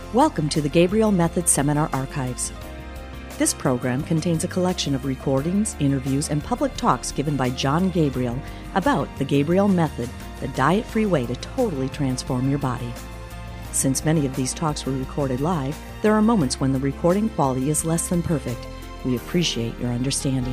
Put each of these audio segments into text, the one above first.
Welcome to the Gabriel Method Seminar Archives. This program contains a collection of recordings, interviews, and public talks given by John Gabriel about the Gabriel Method, the diet-free way to totally transform your body. Since many of these talks were recorded live, there are moments when the recording quality is less than perfect. We appreciate your understanding.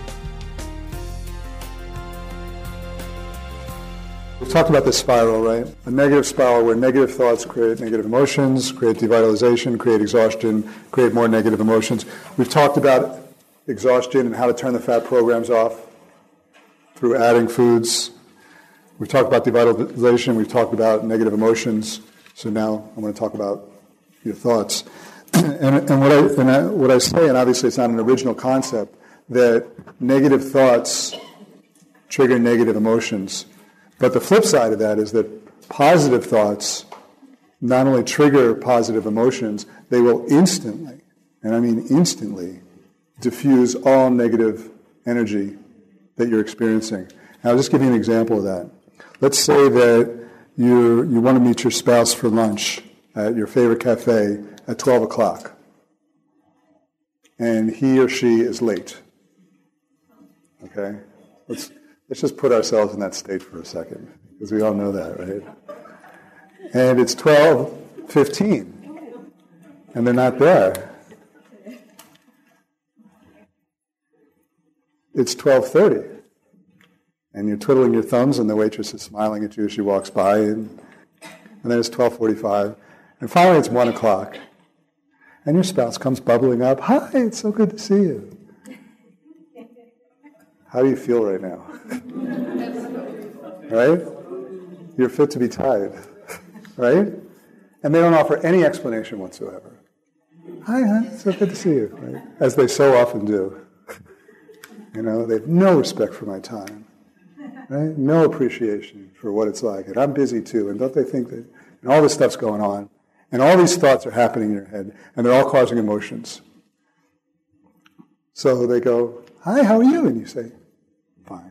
We've talked about this spiral, right? A negative spiral where negative thoughts create negative emotions, create devitalization, create exhaustion, create more negative emotions. We've talked about exhaustion and how to turn the fat programs off through adding foods. We've talked about devitalization. We've talked about negative emotions. So now I'm going to talk about your thoughts. And what I say, and obviously it's not an original concept, that negative thoughts trigger negative emotions. But the flip side of that is that positive thoughts not only trigger positive emotions, they will instantly, and I mean instantly, diffuse all negative energy that you're experiencing. Now, I'll just give you an example of that. Let's say that you want to meet your spouse for lunch at your favorite cafe at 12 o'clock, and he or she is late. Okay? Let's just put ourselves in that state for a second, because we all know that, right? And it's 12:15, and they're not there. It's 12:30, and you're twiddling your thumbs, and the waitress is smiling at you as she walks by, and then it's 12:45, and finally it's 1 o'clock, and your spouse comes bubbling up. Hi, it's so good to see you. How do you feel right now? Right? You're fit to be tied. Right? And they don't offer any explanation whatsoever. Hi, it's so good to see you. Right? As they so often do. You know, they have no respect for my time. Right? No appreciation for what it's like. And I'm busy too. And don't they think that and all this stuff's going on. And all these thoughts are happening in your head. And they're all causing emotions. So they go, hi, how are you? And you say, fine.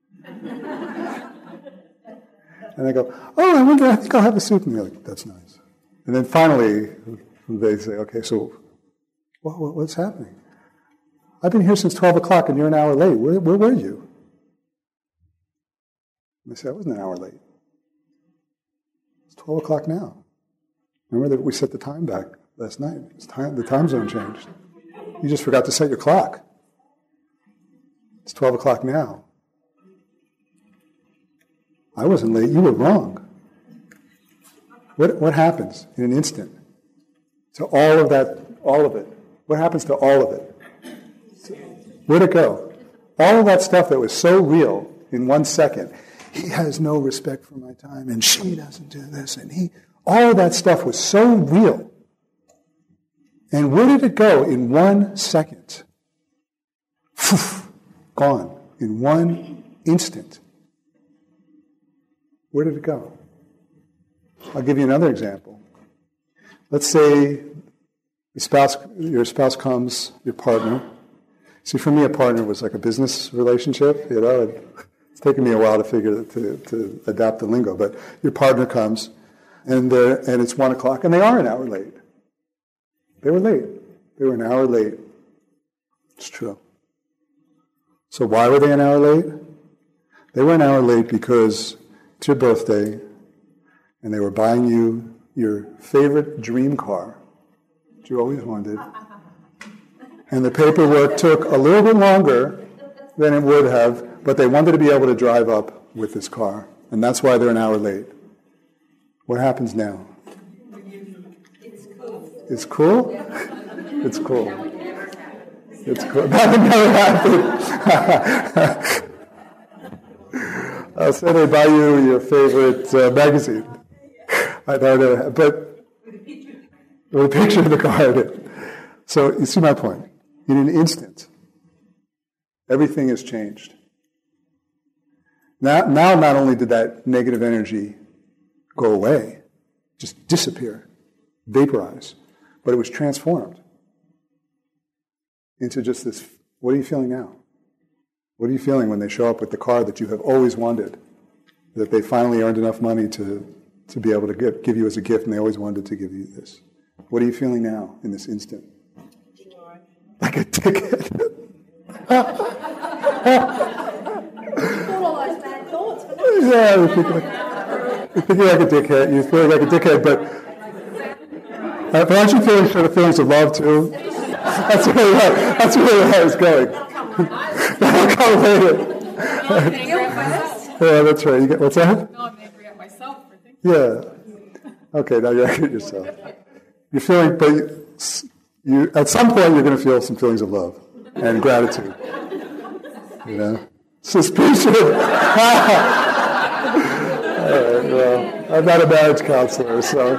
And they go, oh, I think I'll have a soup. And you're like, that's nice. And then finally, they say, okay, so what's happening? I've been here since 12 o'clock and you're an hour late. Where were you? And they say, I wasn't an hour late. It's 12 o'clock now. Remember that we set the time back last night. The time zone changed. You just forgot to set your clock. It's 12 o'clock now. I wasn't late. You were wrong. What happens in an instant to all of that, all of it? What happens to all of it? Where'd it go? All of that stuff that was so real in 1 second. He has no respect for my time, and she doesn't do this, and all of that stuff was so real. And where did it go in 1 second? Gone in 1 instant. Where did it go? I'll give you another example. Let's say your spouse comes, your partner. See, for me, a partner was like a business relationship. You know, it's taken me a while to adapt the lingo. But your partner comes, and it's 1 o'clock, and they are an hour late. They were late. They were an hour late. It's true. So why were they an hour late? They were an hour late because it's your birthday, and they were buying you your favorite dream car that you always wanted. And the paperwork took a little bit longer than it would have, but they wanted to be able to drive up with this car. And that's why they're an hour late. What happens now? It's cool? It's cool. It's cool. That would never happen. I'll say they buy you your favorite magazine. I don't know, but with a picture of the car in it. So you see my point. In an instant, everything has changed. Now not only did that negative energy go away, just disappear, vaporize, but it was transformed into just this, what are you feeling now? What are you feeling when they show up with the car that you have always wanted, that they finally earned enough money to be able to give you as a gift, and they always wanted to give you this? What are you feeling now in this instant? Joy. Like a dickhead. All those bad thoughts, but Yeah, you're thinking like a dickhead. You're feeling like a dickhead, but aren't you feeling sort of feelings of love too? That's really how it's going. That'll come later. Yeah, that's right. You get what's that? No, I'm angry at myself for thinking. Yeah. Okay, now you're angry at yourself. You're feeling, but you at some point you're going to feel some feelings of love and gratitude. You know, suspicion. All right, well, I'm not a marriage counselor, so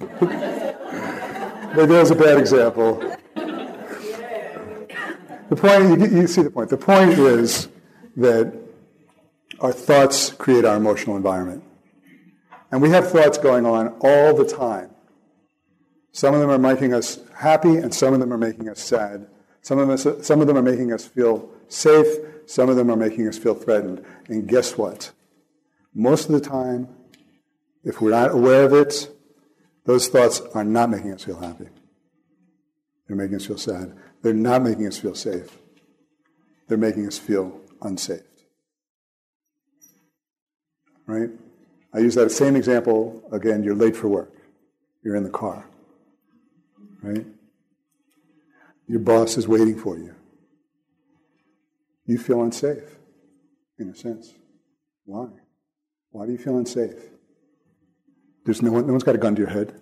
but there's a bad example. The point, you see the point. The point is that our thoughts create our emotional environment. And we have thoughts going on all the time. Some of them are making us happy, and some of them are making us sad. Some of them are making us feel safe. Some of them are making us feel threatened. And guess what? Most of the time, if we're not aware of it, those thoughts are not making us feel happy. They're making us feel sad. They're not making us feel safe. They're making us feel unsafe. Right? I use that same example again. You're late for work. You're in the car. Right? Your boss is waiting for you. You feel unsafe, in a sense. Why? Why do you feel unsafe? There's no one's got a gun to your head.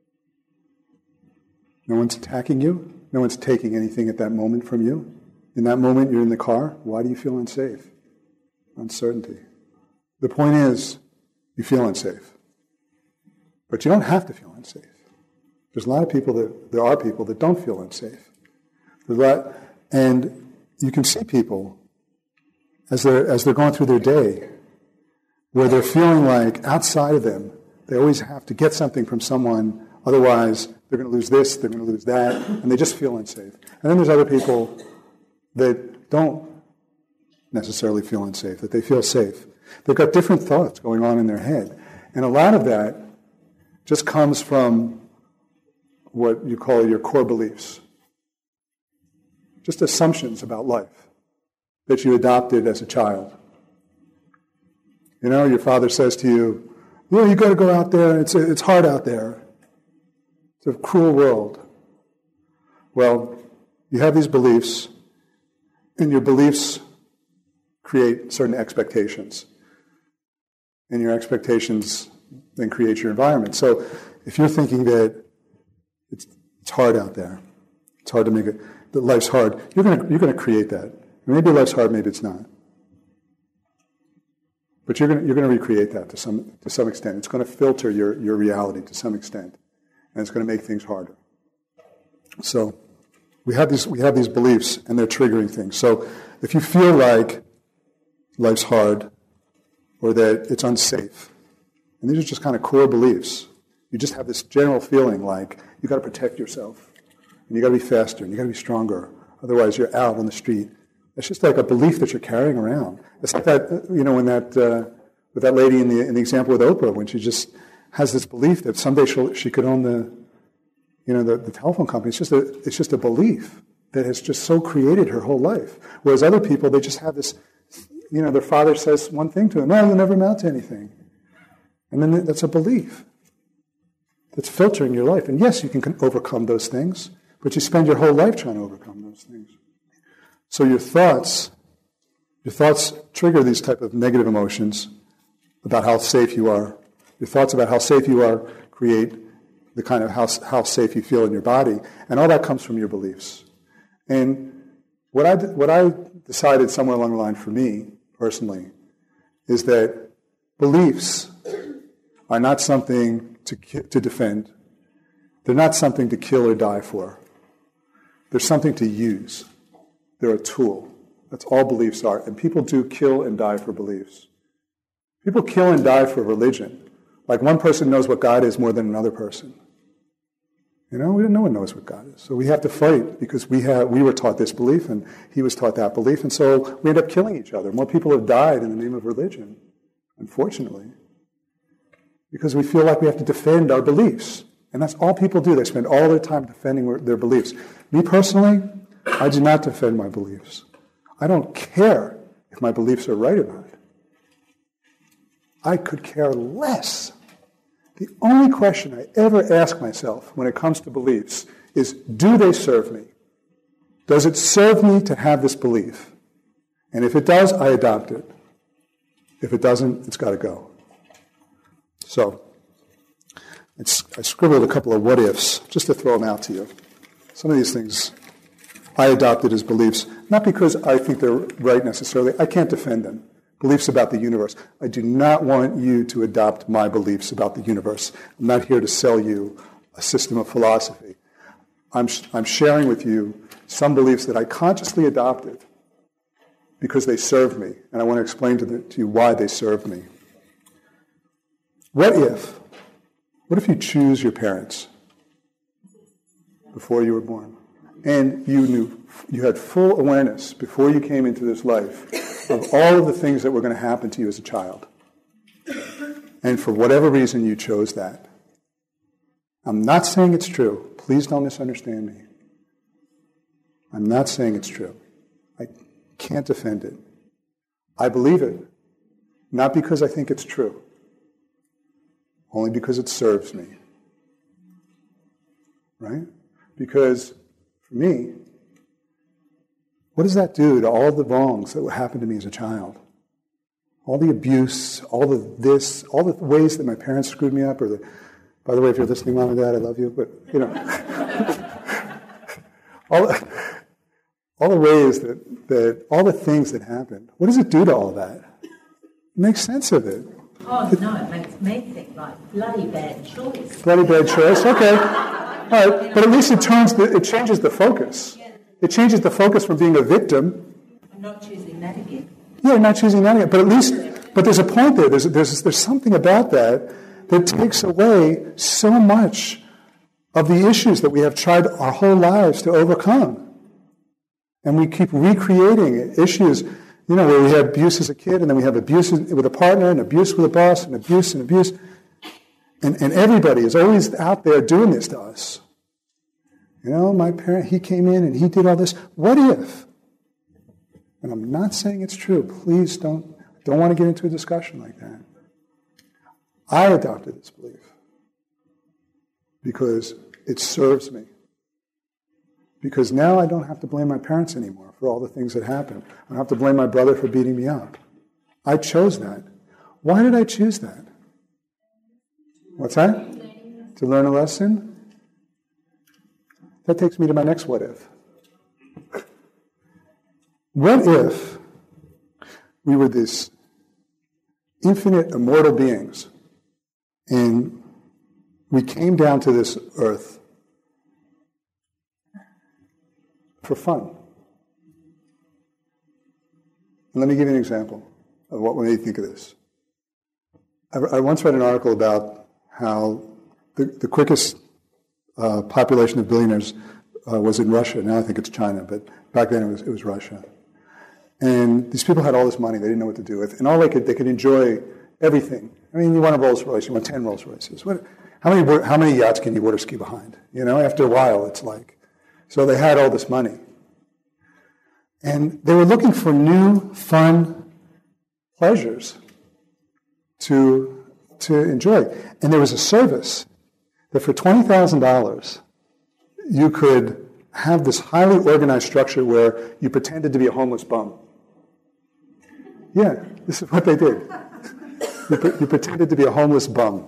No one's attacking you. No one's taking anything at that moment from you. In that moment, you're in the car. Why do you feel unsafe? Uncertainty. The point is, you feel unsafe. But you don't have to feel unsafe. There are people that don't feel unsafe. And you can see people as they're going through their day, where they're feeling like outside of them, they always have to get something from someone, otherwise they're going to lose this, they're going to lose that, and they just feel unsafe. And then there's other people that don't necessarily feel unsafe, that they feel safe. They've got different thoughts going on in their head. And a lot of that just comes from what you call your core beliefs. Just assumptions about life that you adopted as a child. You know, your father says to you, well, you got to go out there, it's hard out there. It's a cruel world. Well, you have these beliefs, and your beliefs create certain expectations. And your expectations then create your environment. So if you're thinking that it's hard out there, it's hard to make it, that life's hard, you're going to create that. Maybe life's hard, maybe it's not. But you're going to recreate that to some extent. It's going to filter your reality to some extent, and it's going to make things harder. So we have these beliefs, and they're triggering things. So if you feel like life's hard, or that it's unsafe, and these are just kind of core beliefs, you just have this general feeling like you got to protect yourself, and you got to be faster, and you got to be stronger. Otherwise, you're out on the street. It's just like a belief that you're carrying around. It's like that, you know, when with that lady in the example with Oprah, when she just has this belief that someday she could own the telephone company. It's just a belief that has just so created her whole life. Whereas other people, they just have this, you know, their father says one thing to them, no, you'll never amount to anything. And then that's a belief that's filtering your life. And yes, you can overcome those things, but you spend your whole life trying to overcome those things. So your thoughts trigger these type of negative emotions about how safe you are. Your thoughts about how safe you are create the kind of how safe you feel in your body, and all that comes from your beliefs. And what I decided somewhere along the line for me personally is that beliefs are not something to defend. They're not something to kill or die for. They're something to use. They're a tool. That's all beliefs are. And people do kill and die for beliefs. People kill and die for religion. Like one person knows what God is more than another person. You know, no one knows what God is. So we have to fight because we were taught this belief and he was taught that belief. And so we end up killing each other. More people have died in the name of religion, unfortunately, because we feel like we have to defend our beliefs. And that's all people do. They spend all their time defending their beliefs. Me personally, I do not defend my beliefs. I don't care if my beliefs are right or not. I could care less. The only question I ever ask myself when it comes to beliefs is, do they serve me? Does it serve me to have this belief? And if it does, I adopt it. If it doesn't, it's got to go. So, I scribbled a couple of what-ifs just to throw them out to you. Some of these things I adopted as beliefs, not because I think they're right necessarily. I can't defend them. Beliefs about the universe. I do not want you to adopt my beliefs about the universe. I'm not here to sell you a system of philosophy. I'm sharing with you some beliefs that I consciously adopted because they serve me, and I want to explain to you why they serve me. What if you choose your parents before you were born, and you had full awareness before you came into this life of all of the things that were going to happen to you as a child, and for whatever reason you chose that? I'm not saying it's true. Please don't misunderstand me. I'm not saying it's true. I can't defend it. I believe it, not because I think it's true, only because it serves me. Right? Because for me, what does that do to all the wrongs that happened to me as a child? All the abuse, all the ways that my parents screwed me up, by the way, if you're listening, Mom and Dad, I love you, but, all the ways that all the things that happened, what does it do to all of that? Make sense of it. Oh, no, it makes me think like bloody bad choice. Bloody bad choice, okay. All right, but at least it changes the focus. It changes the focus from being a victim. I'm not choosing that again. Yeah, not choosing that again. But there's a point there. There's something about that takes away so much of the issues that we have tried our whole lives to overcome. And we keep recreating issues, where we had abuse as a kid, and then we have abuse with a partner, and abuse with a boss, and abuse. And everybody is always out there doing this to us. My parent, he came in and he did all this. What if? And I'm not saying it's true. Please don't want to get into a discussion like that. I adopted this belief because it serves me. Because now I don't have to blame my parents anymore for all the things that happened. I don't have to blame my brother for beating me up. I chose that. Why did I choose that? What's that? To learn a lesson? That takes me to my next what if. What if we were these infinite, immortal beings, and we came down to this earth for fun? And let me give you an example of what made me think of this. I once read an article about how the quickest population of billionaires was in Russia. Now I think it's China, but back then it was Russia. And these people had all this money they didn't know what to do with, and all they could enjoy everything. I mean, you want a Rolls Royce, you want 10 Rolls Royces. How many yachts can you water ski behind? After a while, it's like. So they had all this money. And they were looking for new, fun pleasures to enjoy. And there was a service that for $20,000, you could have this highly organized structure where you pretended to be a homeless bum. Yeah, this is what they did. You pretended to be a homeless bum.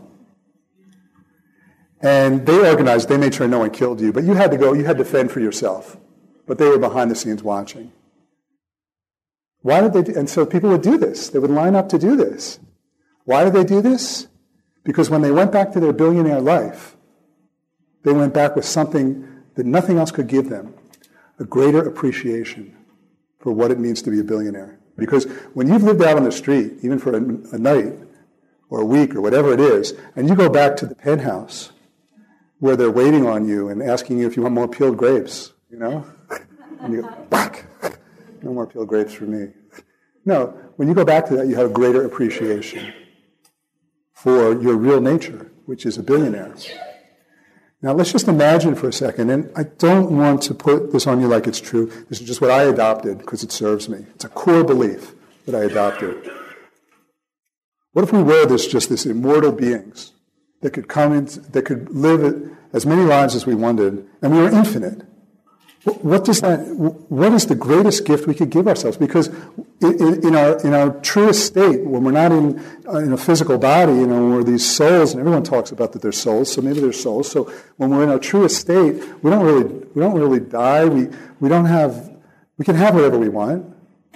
And they organized, they made sure no one killed you, but you had to fend for yourself. But they were behind the scenes watching. Why did they do, and so people would do this. They would line up to do this. Why did they do this? Because when they went back to their billionaire life, they went back with something that nothing else could give them, a greater appreciation for what it means to be a billionaire. Because when you've lived out on the street, even for a night or a week or whatever it is, and you go back to the penthouse where they're waiting on you and asking you if you want more peeled grapes, and you go, back. No more peeled grapes for me. No, when you go back to that, you have a greater appreciation for your real nature, which is a billionaire. Now let's just imagine for a second, and I don't want to put this on you like it's true. This is just what I adopted because it serves me. It's a core belief that I adopted. What if we were this immortal beings that could that could live as many lives as we wanted, and we were infinite? What is the greatest gift we could give ourselves? Because in our truest state, when we're not in a physical body, we're these souls, and everyone talks about that they're souls. So maybe they're souls. So when we're in our truest state, we don't really die. We can have whatever we want.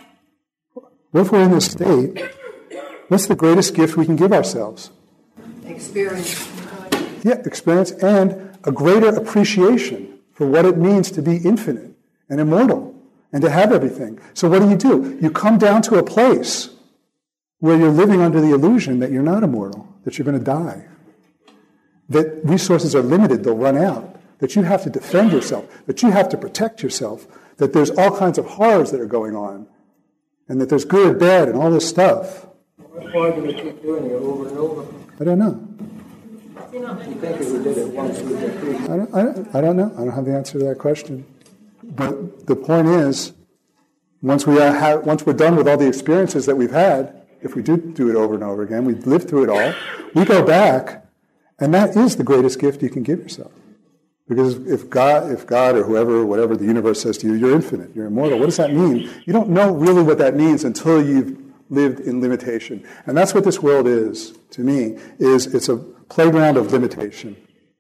What if we're in this state? What's the greatest gift we can give ourselves? Experience. Yeah, experience and a greater appreciation for what it means to be infinite and immortal and to have everything. So what do? You come down to a place where you're living under the illusion that you're not immortal, that you're going to die, that resources are limited, they'll run out, that you have to defend yourself, that you have to protect yourself, that there's all kinds of horrors that are going on, and that there's good, bad, and all this stuff. Why do we keep doing it over and over? I don't know. You think if we did it once, we'd get free? I don't know. I don't have the answer to that question. But the point is, once we're done with all the experiences that we've had, if we do it over and over again, we live through it all, we go back, and that is the greatest gift you can give yourself. Because if God or whoever, whatever the universe says to you, you're infinite, you're immortal, what does that mean? You don't know really what that means until you've lived in limitation. And that's what this world is, to me, it's a playground of limitation.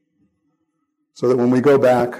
So that when we go back,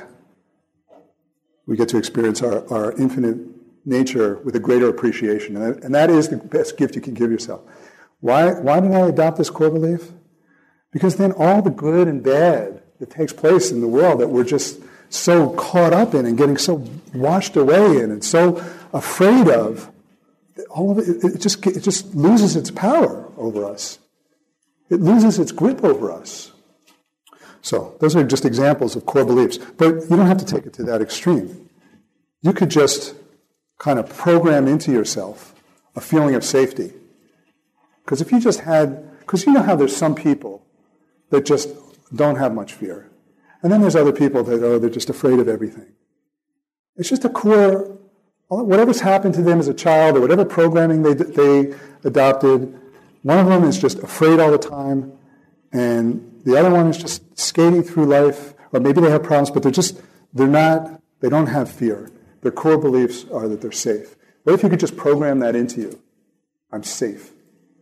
we get to experience our infinite nature with a greater appreciation. And that is the best gift you can give yourself. Why did I adopt this core belief? Because then all the good and bad that takes place in the world that we're just so caught up in and getting so washed away in and so afraid of, all of it just loses its power over us. It loses its grip over us. So those are just examples of core beliefs. But you don't have to take it to that extreme. You could just kind of program into yourself a feeling of safety. Because because you know how there's some people that just don't have much fear. And then there's other people that, they're just afraid of everything. It's just a core, whatever's happened to them as a child or whatever programming they adopted, one of them is just afraid all the time, and the other one is just skating through life, or maybe they have problems, but they don't have fear. Their core beliefs are that they're safe. What if you could just program that into you? I'm safe.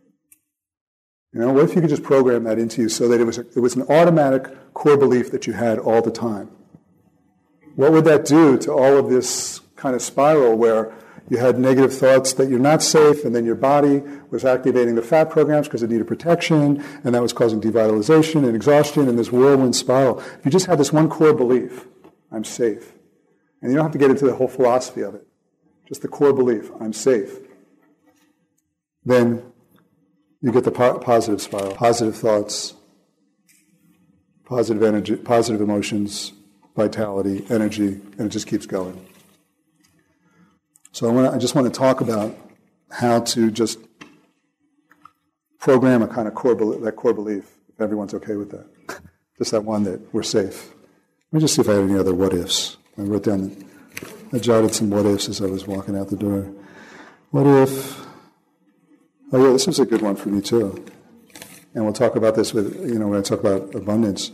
What if you could just program that into you so that it was an automatic core belief that you had all the time? What would that do to all of this kind of spiral where you had negative thoughts that you're not safe, and then your body was activating the fat programs because it needed protection, and that was causing devitalization and exhaustion and this whirlwind spiral? If you just had this one core belief, I'm safe, and you don't have to get into the whole philosophy of it, just the core belief, I'm safe, then you get the positive spiral, positive thoughts, positive energy, positive emotions, vitality, energy, and it just keeps going. So I just want to talk about how to just program a kind of core belief, if everyone's okay with that. Just that one that we're safe. Let me just see if I have any other what-ifs. I jotted some what-ifs as I was walking out the door. What if... Oh yeah, this was a good one for me too. And we'll talk about this when I talk about abundance.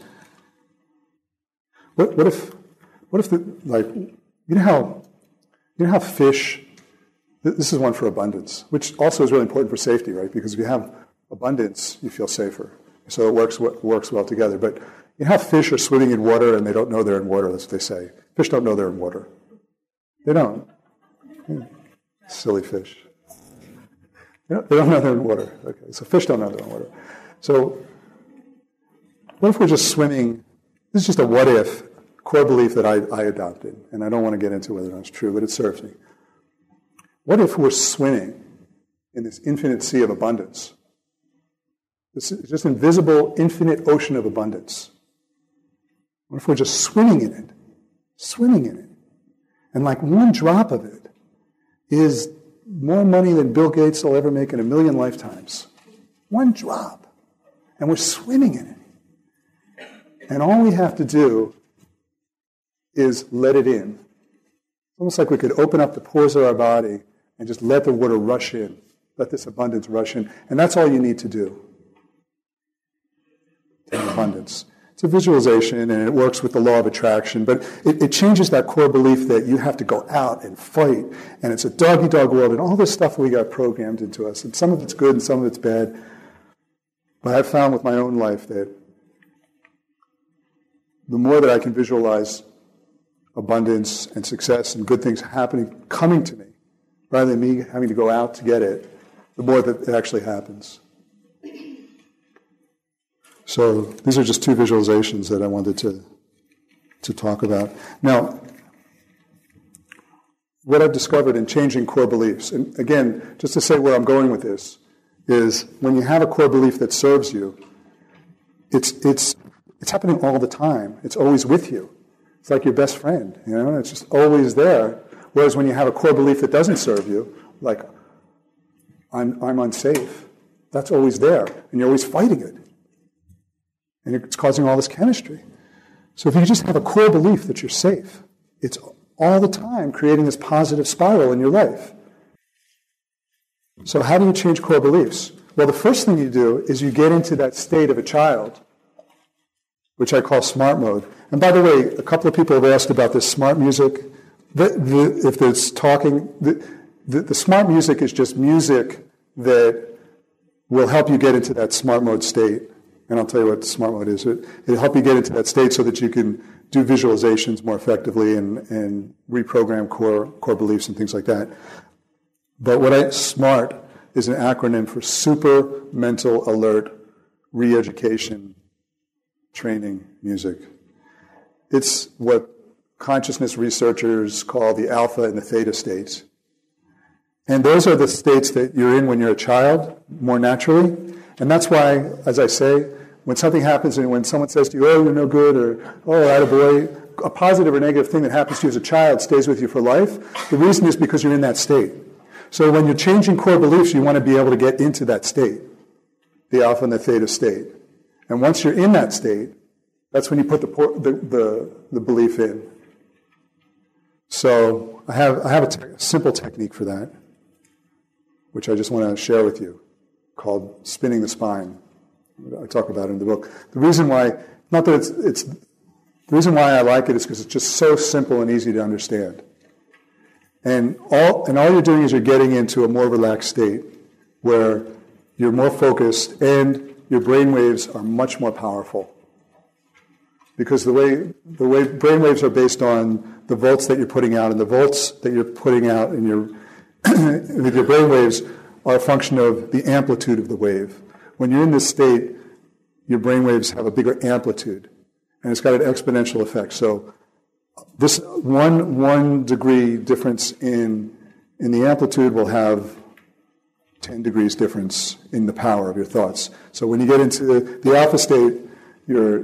What if you know how fish, this is one for abundance, which also is really important for safety, right? Because if you have abundance, you feel safer. So it works well together. But you know how fish are swimming in water and they don't know they're in water, that's what they say. Fish don't know they're in water. They don't. Silly fish. They don't know they're in water. Okay, so fish don't know they're in water. So what if we're just swimming? This is just a what-if core belief that I adopted, and I don't want to get into whether or not it's true, but it serves me. What if we're swimming in this infinite sea of abundance? This is just invisible, infinite ocean of abundance. What if we're just swimming in it? And like one drop of it is more money than Bill Gates will ever make in 1,000,000 lifetimes. One drop. And we're swimming in it. And all we have to do is let it in. It's almost like we could open up the pores of our body and just let the water rush in, let this abundance rush in. And that's all you need to do. Abundance. It's a visualization, and it works with the law of attraction, but it changes that core belief that you have to go out and fight, and it's a dog-eat-dog world, and all this stuff we got programmed into us. And some of it's good and some of it's bad. But I've found with my own life that the more that I can visualize abundance and success and good things happening, coming to me, rather than me having to go out to get it, the more that it actually happens. So these are just two visualizations that I wanted to talk about. Now, what I've discovered in changing core beliefs, and again, just to say where I'm going with this, is when you have a core belief that serves you, it's happening all the time. It's always with you. It's like your best friend, you know, it's just always there. Whereas when you have a core belief that doesn't serve you, like, I'm unsafe, that's always there, and you're always fighting it. And it's causing all this chemistry. So if you just have a core belief that you're safe, it's all the time creating this positive spiral in your life. So how do you change core beliefs? Well, the first thing you do is you get into that state of a child, which I call smart mode. And by the way, a couple of people have asked about this smart music. If there's talking, the smart music is just music that will help you get into that smart mode state. And I'll tell you what the smart mode is. It'll help you get into that state so that you can do visualizations more effectively and reprogram core beliefs and things like that. But SMART is an acronym for Super Mental Alert Re-Education Training Music. It's what consciousness researchers call the alpha and the theta states. And those are the states that you're in when you're a child, more naturally. And that's why, as I say, when something happens and when someone says to you, oh, you're no good, or, oh, attaboy, a positive or negative thing that happens to you as a child stays with you for life, the reason is because you're in that state. So when you're changing core beliefs, you want to be able to get into that state, the alpha and the theta state. And once you're in that state, that's when you put the belief in. So I have a simple technique for that, which I just want to share with you, called spinning the spine. I talk about it in the book. The reason why, not that the reason why I like it is because it's just so simple and easy to understand. And all you're doing is you're getting into a more relaxed state where you're more focused and your brain waves are much more powerful. Because the way brain waves are based on the volts that you're putting out, and the volts that you're putting out in your with your brain waves are a function of the amplitude of the wave. When you're in this state, your brain waves have a bigger amplitude, and it's got an exponential effect. So this one degree difference in the amplitude will have 10 degrees difference in the power of your thoughts. So when you get into the alpha state, you're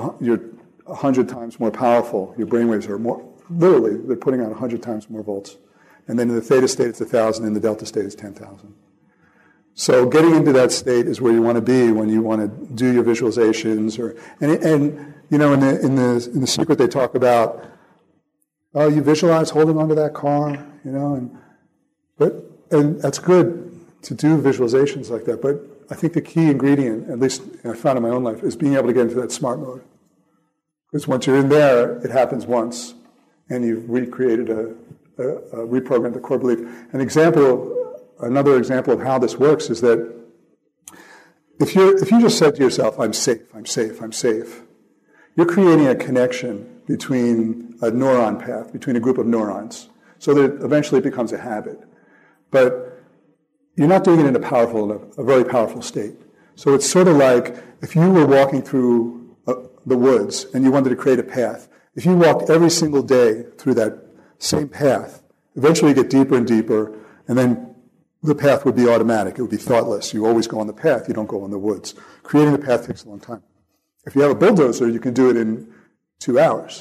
100 times more powerful. Your brainwaves are more, literally, they're putting out 100 times more volts. And then in the theta state, it's 1,000. In the delta state, it's 10,000. So getting into that state is where you want to be when you want to do your visualizations. And you know, in the secret, they talk about, oh, you visualize holding onto that car, you know, and that's good to do visualizations like that. But I think the key ingredient, at least I found in my own life, is being able to get into that smart mode. Because once you're in there, it happens once, and you've recreated reprogrammed the core belief. Another example of how this works is that if you just said to yourself, I'm safe, I'm safe, I'm safe, you're creating a connection between a neuron path, between a group of neurons, so that eventually it becomes a habit. But you're not doing it in a very powerful state. So it's sort of like if you were walking through the woods and you wanted to create a path. If you walked every single day through that same path, eventually you get deeper and deeper, and then the path would be automatic. It would be thoughtless. You always go on the path. You don't go in the woods. Creating the path takes a long time. If you have a bulldozer, you can do it in 2 hours.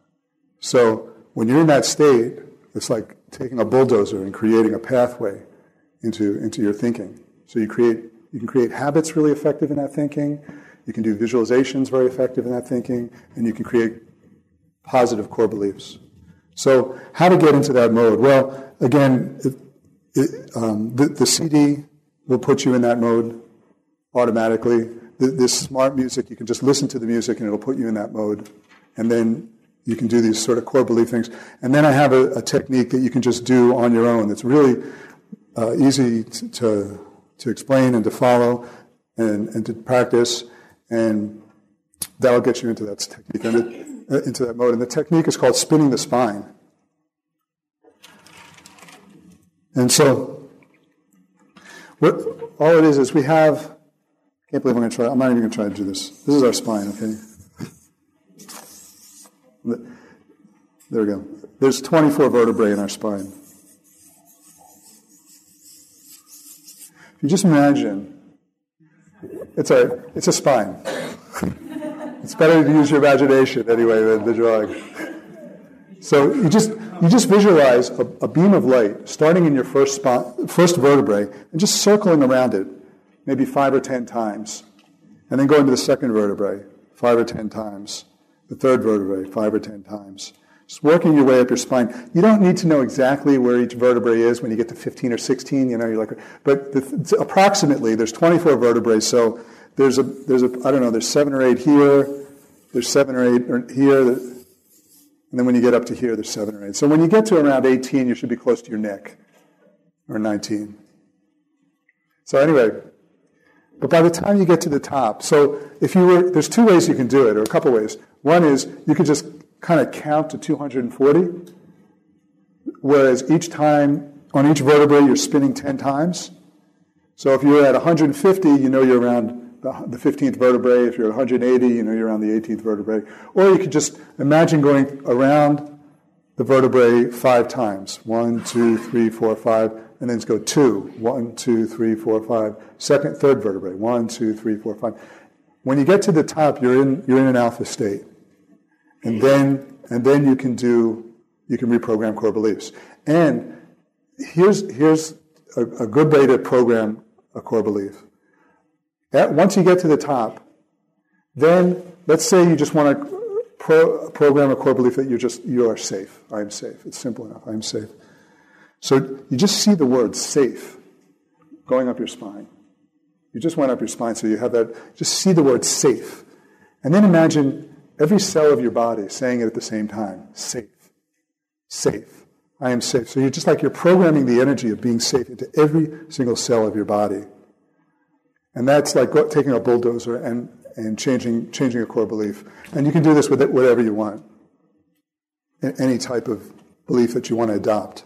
So when you're in that state, it's like taking a bulldozer and creating a pathway into your thinking. So you can create habits really effective in that thinking. You can do visualizations, very effective in that thinking, and you can create positive core beliefs. So how to get into that mode? Well, again, the CD will put you in that mode automatically. This smart music, you can just listen to the music and it'll put you in that mode. And then you can do these sort of core belief things. And then I have a technique that you can just do on your own. It's really easy to explain and to follow and to practice. And that'll get you into that technique, into that mode. And the technique is called spinning the spine. And so all it is we have, I can't believe I'm not even going to try to do this. This is our spine, okay? There we go. There's 24 vertebrae in our spine. If you just imagine, it's a spine. It's better to use your imagination anyway than the drawing. So you just visualize a beam of light starting in your first vertebrae and just circling around it, maybe 5 or 10 times, and then going to the second vertebrae 5 or 10 times, the third vertebrae 5 or 10 times. Just working your way up your spine. You don't need to know exactly where each vertebrae is when you get to 15 or 16. But approximately there's 24 vertebrae. So there's I don't know. There's 7 or 8 here. There's 7 or 8 here. And then when you get up to here, there's 7 or 8. So when you get to around 18, you should be close to your neck, or 19. So anyway, but by the time you get to the top, so there's 2 ways you can do it, or a couple ways. One is you could just kind of count to 240, whereas each time, on each vertebrae, you're spinning 10 times. So if you're at 150, you know you're around the 15th vertebrae. If you're at 180, you know you're around the 18th vertebrae. Or you could just imagine going around the vertebrae 5 times. 1, 2, 3, 4, 5, and then just go 2. 1, 2, 3, 4, 5. Second, third vertebrae. 1, 2, 3, 4, 5. When you get to the top, you're in an alpha state. And then you can reprogram core beliefs. And here's a good way to program a core belief. Once you get to the top, then let's say you just want to program a core belief that you are safe. I am safe. It's simple enough. I am safe. So you just see the word safe going up your spine. You just went up your spine, so you have that. Just see the word safe. And then imagine every cell of your body saying it at the same time. Safe. Safe. I am safe. So you're programming the energy of being safe into every single cell of your body. And that's like taking a bulldozer and changing a core belief. And you can do this with whatever you want. Any type of belief that you want to adopt.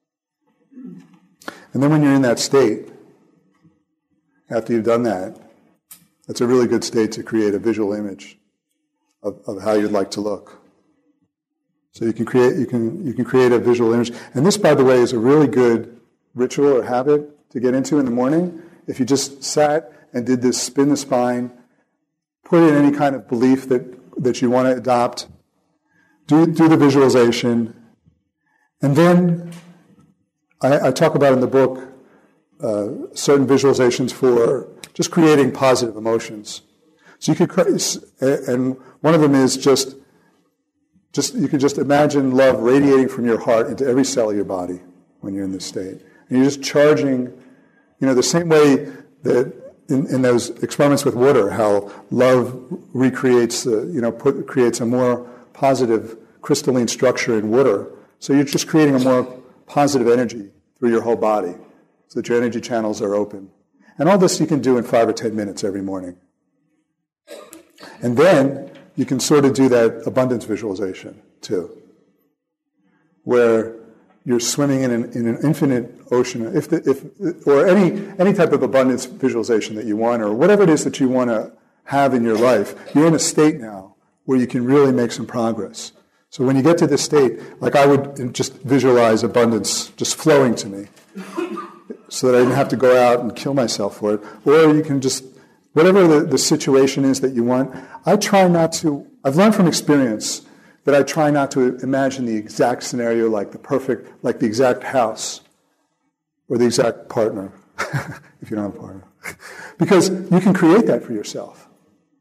And then when you're in that state, after you've done that, that's a really good state to create a visual image of how you'd like to look. So you can create a visual image. And this, by the way, is a really good ritual or habit to get into in the morning. If you just sat and did this spin the spine, put in any kind of belief that you want to adopt, do the visualization, and then I talk about in the book certain visualizations for just creating positive emotions. So you could, and one of them is just you could just imagine love radiating from your heart into every cell of your body when you're in this state. And you're just charging, the same way that in those experiments with water, how love recreates, creates a more positive crystalline structure in water. So you're just creating a more positive energy through your whole body so that your energy channels are open. And all this you can do in 5 or 10 minutes every morning. And then you can sort of do that abundance visualization too, where you're swimming in an infinite ocean, or any type of abundance visualization that you want, or whatever it is that you want to have in your life. You're in a state now where you can really make some progress. So when you get to this state, like I would just visualize abundance just flowing to me, so that I didn't have to go out and kill myself for it. Or you can just, whatever the situation is that you want, I've learned from experience that I try not to imagine the exact scenario like the exact house or the exact partner, if you don't have a partner. Because you can create that for yourself.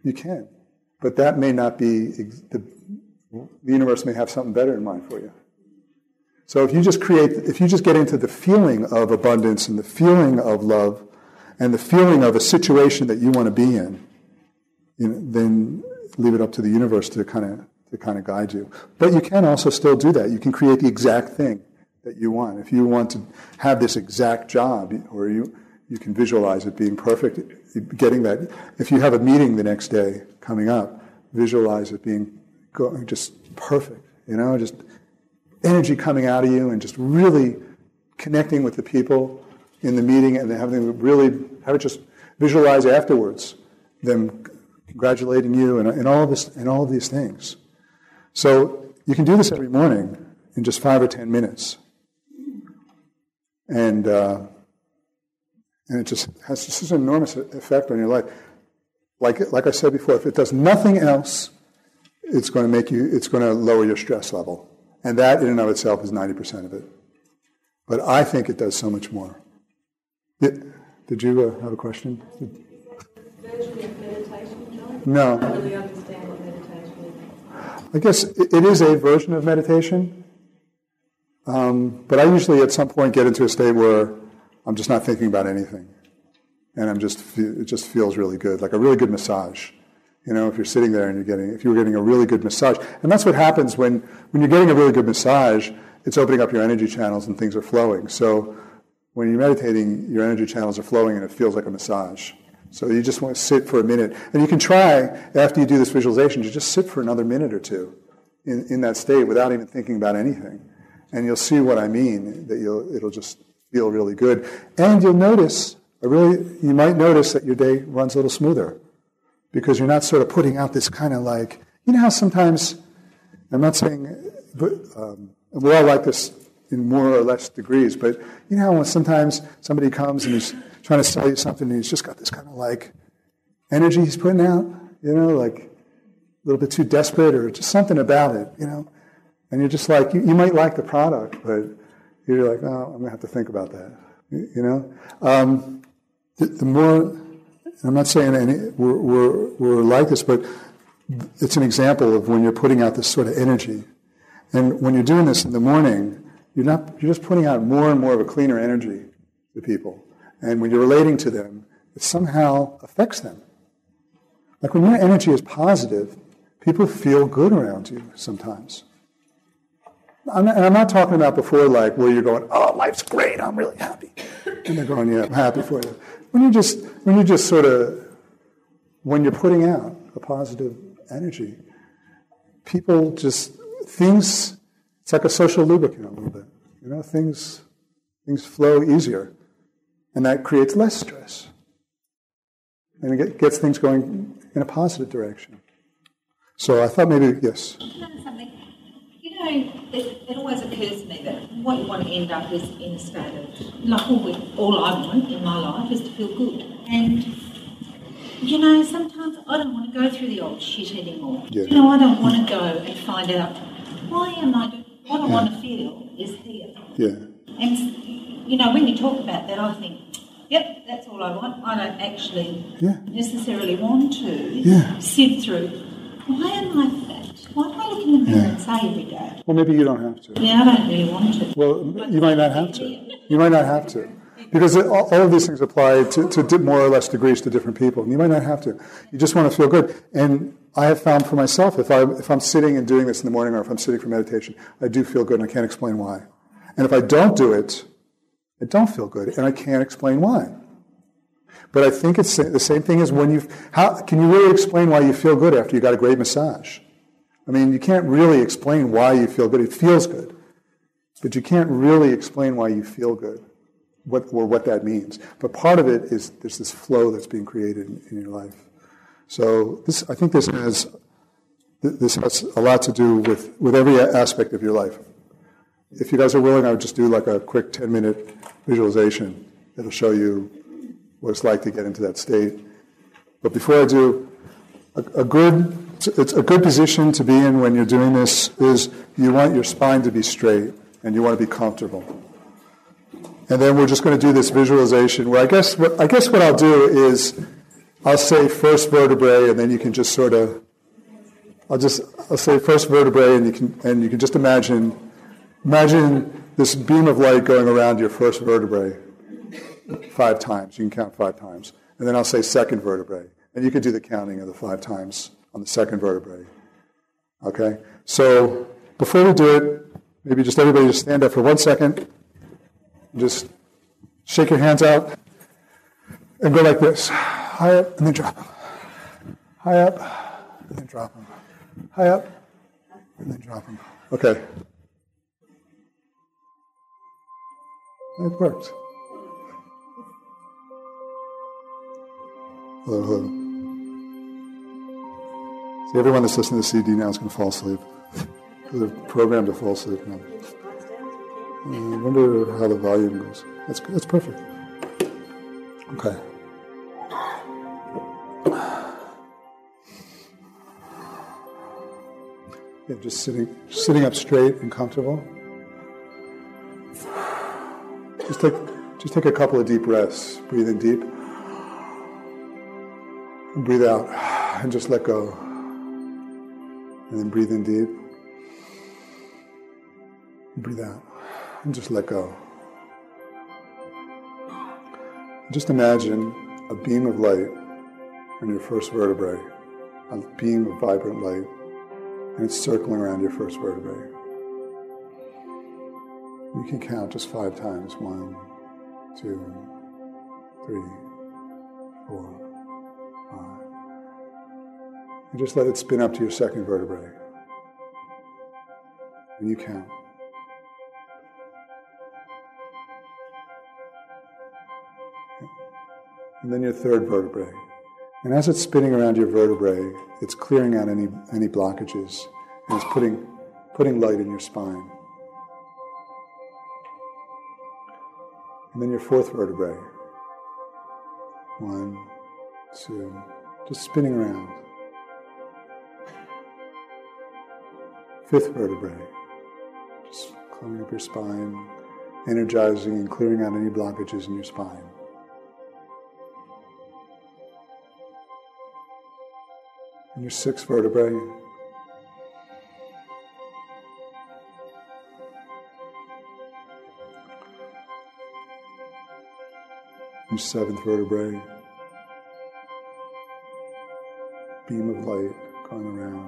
You can. But that may not be, the universe may have something better in mind for you. So if you just get into the feeling of abundance and the feeling of love and the feeling of a situation that you want to be in, then leave it up to the universe to kind of guide you. But you can also still do that. You can create the exact thing that you want. If you want to have this exact job, or you can visualize it being perfect, getting that. If you have a meeting the next day coming up, visualize it being just perfect, just energy coming out of you and just really connecting with the people in the meeting, and then have it just visualize afterwards them congratulating you and all of these things. So you can do this every morning in just 5 or 10 minutes. And it just has such an enormous effect on your life. Like I said before, if it does nothing else, it's going to lower your stress level. And that in and of itself is 90% of it. But I think it does so much more. Did you have a question? Version of meditation, John? No. I don't really understand what meditation is. I guess it is a version of meditation. But I usually at some point get into a state where I'm just not thinking about anything. And it just feels really good, like a really good massage. If you're sitting there and if you're getting a really good massage. And that's what happens when you're getting a really good massage, it's opening up your energy channels and things are flowing. So when you're meditating, your energy channels are flowing and it feels like a massage. So you just want to sit for a minute. And you can try, after you do this visualization, to just sit for another minute or two in that state without even thinking about anything. And you'll see what I mean, that it'll just feel really good. And you'll notice, you might notice that your day runs a little smoother because you're not sort of putting out this kind of like, how sometimes, I'm not saying, but we're all like this in more or less degrees, but when sometimes somebody comes and he's trying to sell you something and he's just got this kind of like energy he's putting out, like a little bit too desperate or just something about it, and you're just like, you might like the product, but you're like, oh, I'm going to have to think about that, The more, I'm not saying we're like this, but it's an example of when you're putting out this sort of energy. And when you're doing this in the morning, you're just putting out more and more of a cleaner energy to people. And when you're relating to them, it somehow affects them. Like when your energy is positive, people feel good around you sometimes. I'm not talking about before, like, where you're going, oh, life's great, I'm really happy. And they're going, yeah, I'm happy for you. When you're putting out a positive energy, things, it's like a social lubricant a little bit. Things flow easier. And that creates less stress. And it gets things going in a positive direction. So I thought maybe, yes. Something. It always occurs to me that what you want to end up is in a state of, like all I want in my life is to feel good. And, sometimes I don't want to go through the old shit anymore. Yeah. I don't want to go and find out, why am I doing, what I want to feel is here. Yeah. And, when you talk about that, I think, yep, that's all I want. I don't actually necessarily want to sift through, why am I fat? Why do I look in the mirror and say every day? Well, maybe you don't have to. Yeah, I don't really want to. Well, you might not have to. You might not have to. Because all of these things apply to more or less degrees to different people. You might not have to. You just want to feel good. And I have found for myself, if I'm sitting and doing this in the morning or if I'm sitting for meditation, I do feel good and I can't explain why. And if I don't do it, I don't feel good and I can't explain why. But I think it's the same thing as how can you really explain why you feel good after you got a great massage? I mean, you can't really explain why you feel good. It feels good. But you can't really explain why you feel good, what that means. But part of it is there's this flow that's being created in your life. So I think this has a lot to do with every aspect of your life. If you guys are willing, I would just do like a quick 10-minute visualization. It'll show you what it's like to get into that state. But before I do, it's a good position to be in when you're doing this is you want your spine to be straight and you want to be comfortable. And then we're just going to do this visualization where I guess what I'll do is I'll say first vertebrae, and then you can just sort of. I'll say first vertebrae, and you can just imagine this beam of light going around your first vertebrae 5 times. You can count 5 times, and then I'll say second vertebrae, and you can do the counting of the 5 times on the second vertebrae. Okay. So before we do it, maybe just everybody just stand up for 1 second. Just shake your hands out and go like this. High up and then drop them. High up and then drop them. High up and then drop them. Okay. It worked. Hello, hello. See, everyone that's listening to the CD now is going to fall asleep. They're programmed to fall asleep now. I wonder how the volume goes. That's perfect. Okay. Yeah, just sitting up straight and comfortable. Just take a couple of deep breaths. Breathe in deep. And breathe out. And just let go. And then breathe in deep. And breathe out. And just let go. Just imagine a beam of light on your first vertebrae. A beam of vibrant light. And it's circling around your first vertebrae. You can count just 5 times. 1, 2, 3, 4, 5. And just let it spin up to your second vertebrae. And you count. And then your third vertebrae. And as it's spinning around your vertebrae, it's clearing out any blockages, and it's putting light in your spine. And then your fourth vertebrae. 1, 2, just spinning around. Fifth vertebrae, just climbing up your spine, energizing and clearing out any blockages in your spine. And your sixth vertebrae. Your seventh vertebrae. Beam of light going around.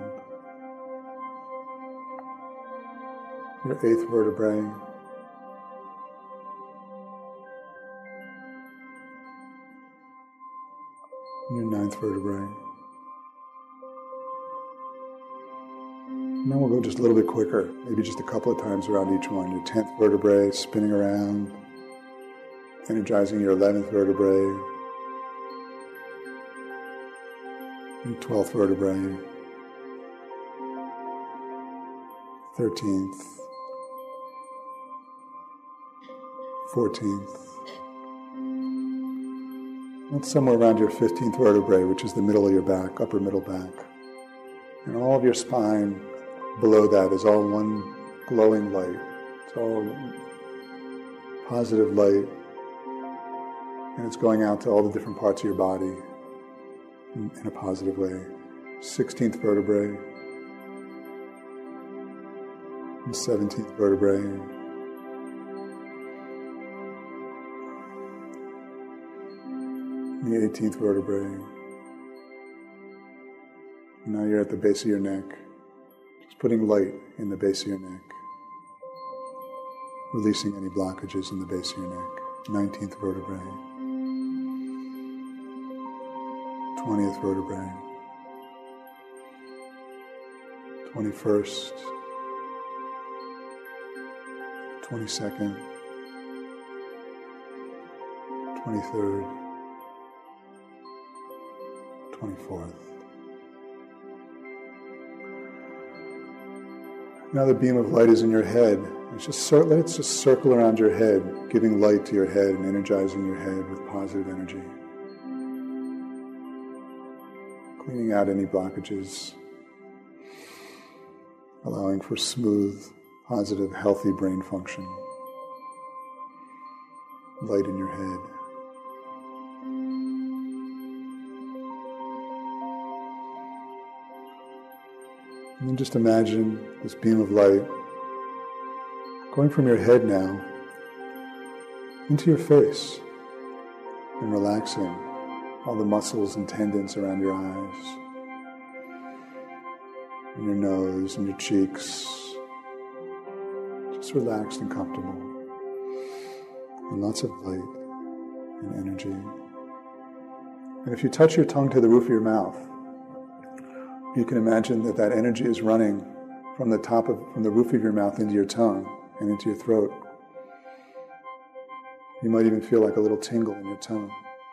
Your eighth vertebrae. And your ninth vertebrae. Now we'll go just a little bit quicker, maybe just a couple of times around each one. Your 10th vertebrae, spinning around, energizing your 11th vertebrae, your 12th vertebrae, 13th, 14th, and somewhere around your 15th vertebrae, which is the middle of your back, upper middle back. And all of your spine below that is all one glowing light. It's all positive light. And it's going out to all the different parts of your body in a positive way. 16th vertebrae. And 17th vertebrae. And the 18th vertebrae. Now you're at the base of your neck. Just putting light in the base of your neck. Releasing any blockages in the base of your neck. 19th vertebrae. 20th vertebrae. 21st. 22nd. 23rd. 24th. Now the beam of light is in your head. Let it just circle around your head, giving light to your head and energizing your head with positive energy. Cleaning out any blockages. Allowing for smooth, positive, healthy brain function. Light in your head. And then just imagine this beam of light going from your head now into your face and relaxing all the muscles and tendons around your eyes, and your nose and your cheeks. Just relaxed and comfortable. And lots of light and energy. And if you touch your tongue to the roof of your mouth, you can imagine that that energy is running from the roof of your mouth into your tongue and into your throat. You might even feel like a little tingle in your tongue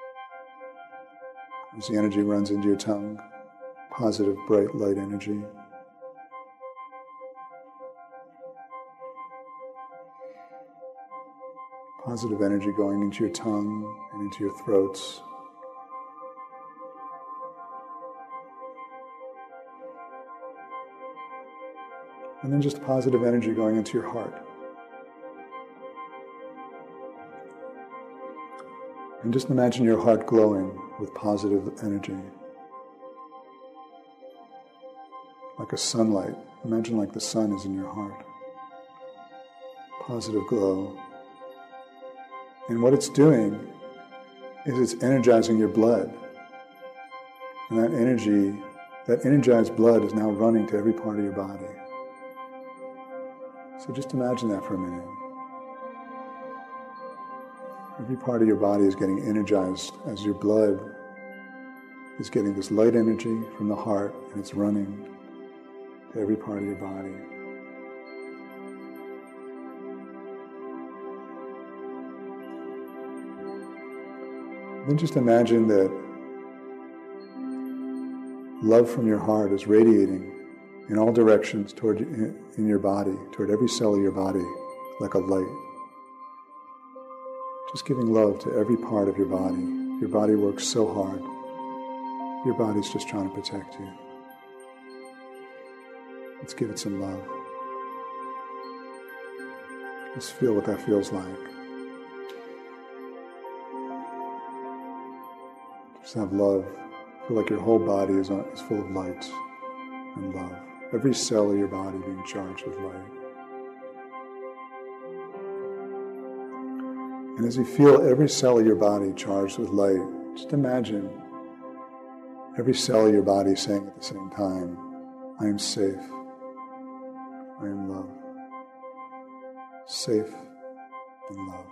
as the energy runs into your tongue, positive, bright, light energy. Positive energy going into your tongue and into your throats. And then just positive energy going into your heart. And just imagine your heart glowing with positive energy. Like a sunlight. Imagine like the sun is in your heart. Positive glow. And what it's doing is it's energizing your blood. And that energy, that energized blood is now running to every part of your body. So just imagine that for a minute. Every part of your body is getting energized as your blood is getting this light energy from the heart, and it's running to every part of your body. Then just imagine that love from your heart is radiating in all directions toward in your body, toward every cell of your body, like a light. Just giving love to every part of your body. Your body works so hard. Your body's just trying to protect you. Let's give it some love. Let's feel what that feels like. Just have love. Feel like your whole body is full of light and love. Every cell of your body being charged with light. And as you feel every cell of your body charged with light, just imagine every cell of your body saying at the same time, I am safe. I am loved. Safe and loved.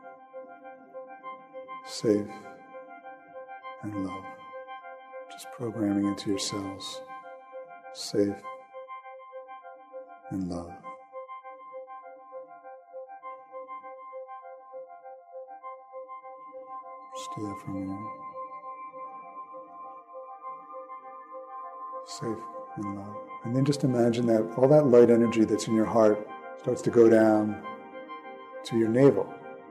Safe and love. Just programming into your cells. Safe and love. Just do that for a minute. Safe and love. And then just imagine that all that light energy that's in your heart starts to go down to your navel.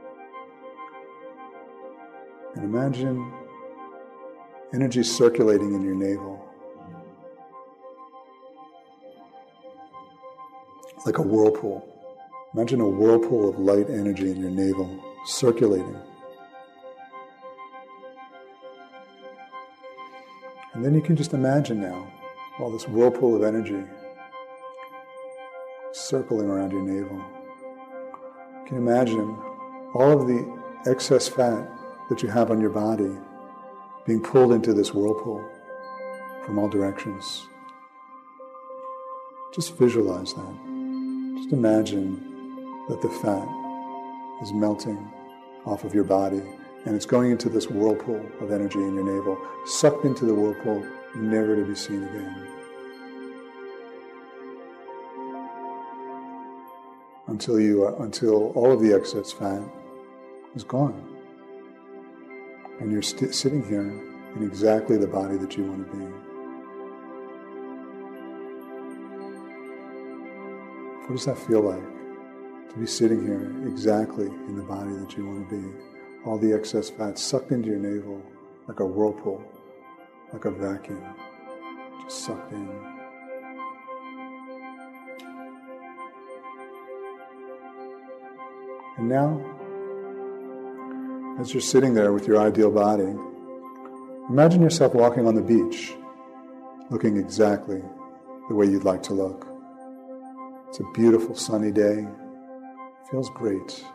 And imagine energy circulating in your navel. Like a whirlpool. Imagine a whirlpool of light energy in your navel circulating. And then you can just imagine now all this whirlpool of energy circling around your navel. You can imagine all of the excess fat that you have on your body being pulled into this whirlpool from all directions. Just visualize that. Just imagine that the fat is melting off of your body and it's going into this whirlpool of energy in your navel, sucked into the whirlpool, never to be seen again. Until all of the excess fat is gone. And you're sitting here in exactly the body that you want to be. What does that feel like? To be sitting here exactly in the body that you want to be. All the excess fat sucked into your navel like a whirlpool, like a vacuum, just sucked in. And now, as you're sitting there with your ideal body, imagine yourself walking on the beach, looking exactly the way you'd like to look. It's a beautiful sunny day. It feels great.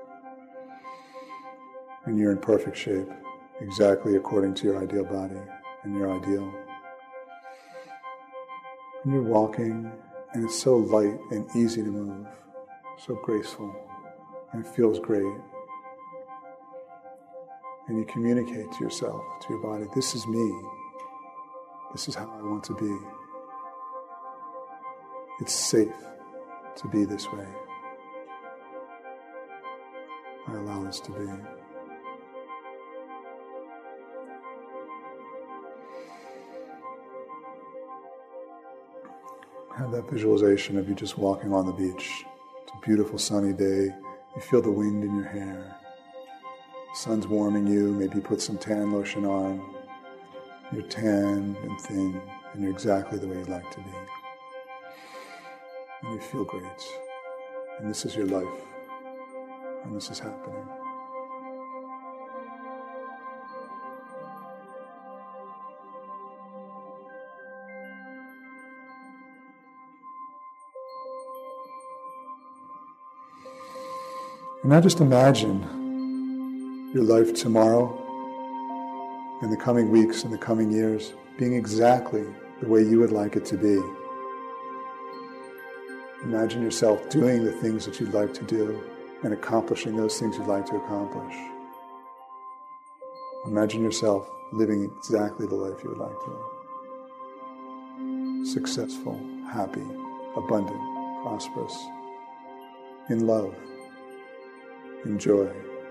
And you're in perfect shape, exactly according to your ideal body and your ideal. And you're walking, and it's so light and easy to move, so graceful, and it feels great. And you communicate to yourself, to your body, this is me. This is how I want to be. It's safe to be this way. I allow this to be. Have that visualization of you just walking on the beach. It's a beautiful sunny day. You feel the wind in your hair. The sun's warming you. Maybe you put some tan lotion on. You're tan and thin, and you're exactly the way you'd like to be. And you feel great. And this is your life. And this is happening. And now just imagine your life tomorrow, in the coming weeks, in the coming years, being exactly the way you would like it to be. Imagine yourself doing the things that you'd like to do and accomplishing those things you'd like to accomplish. Imagine yourself living exactly the life you would like to live. Successful, happy, abundant, prosperous, in love, in joy.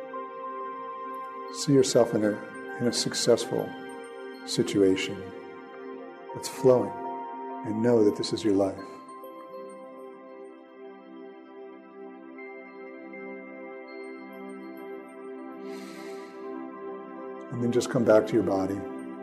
See yourself in a successful situation that's flowing, and know that this is your life. And then just come back to your body.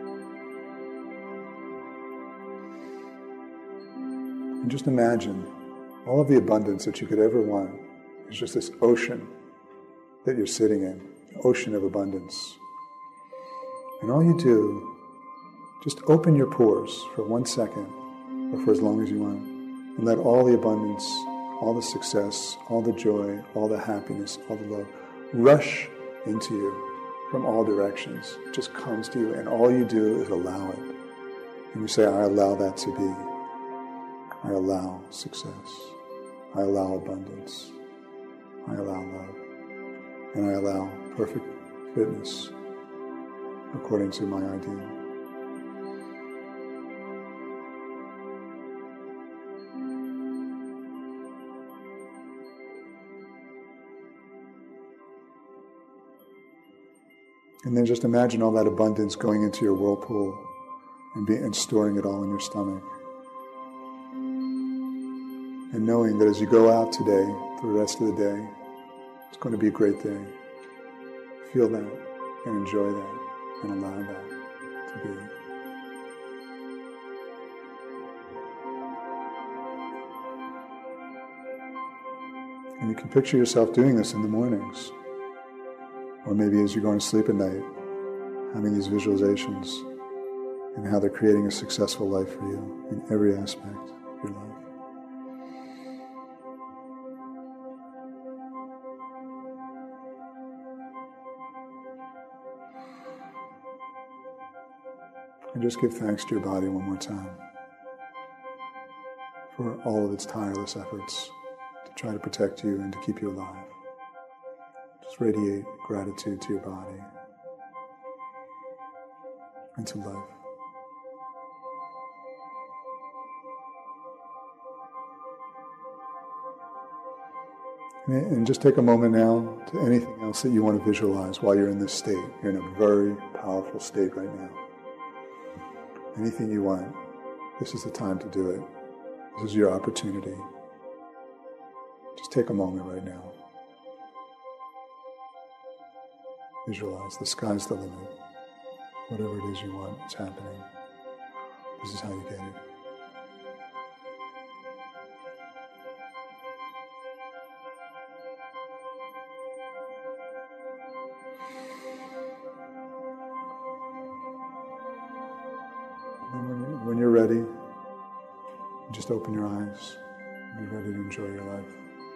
And just imagine all of the abundance that you could ever want is just this ocean that you're sitting in, an ocean of abundance. And all you do, just open your pores for 1 second, or for as long as you want, and let all the abundance, all the success, all the joy, all the happiness, all the love rush into you from all directions. It just comes to you, and all you do is allow it. And you say, I allow that to be. I allow success. I allow abundance. I allow love. And I allow perfect fitness according to my ideal. And then just imagine all that abundance going into your whirlpool and storing it all in your stomach. And knowing that as you go out today, for the rest of the day, it's going to be a great day. Feel that and enjoy that and allow that to be. And you can picture yourself doing this in the mornings. Or maybe as you're going to sleep at night, having these visualizations and how they're creating a successful life for you in every aspect of your life. And just give thanks to your body one more time for all of its tireless efforts to try to protect you and to keep you alive. Just radiate gratitude to your body and to life. And just take a moment now to anything else that you want to visualize while you're in this state. You're in a very powerful state right now. Anything you want, this is the time to do it. This is your opportunity. Just take a moment right now. Visualize the sky's the limit. Whatever it is you want, it's happening. This is how you get it. And when you're ready, Just open your eyes and be ready to enjoy your life.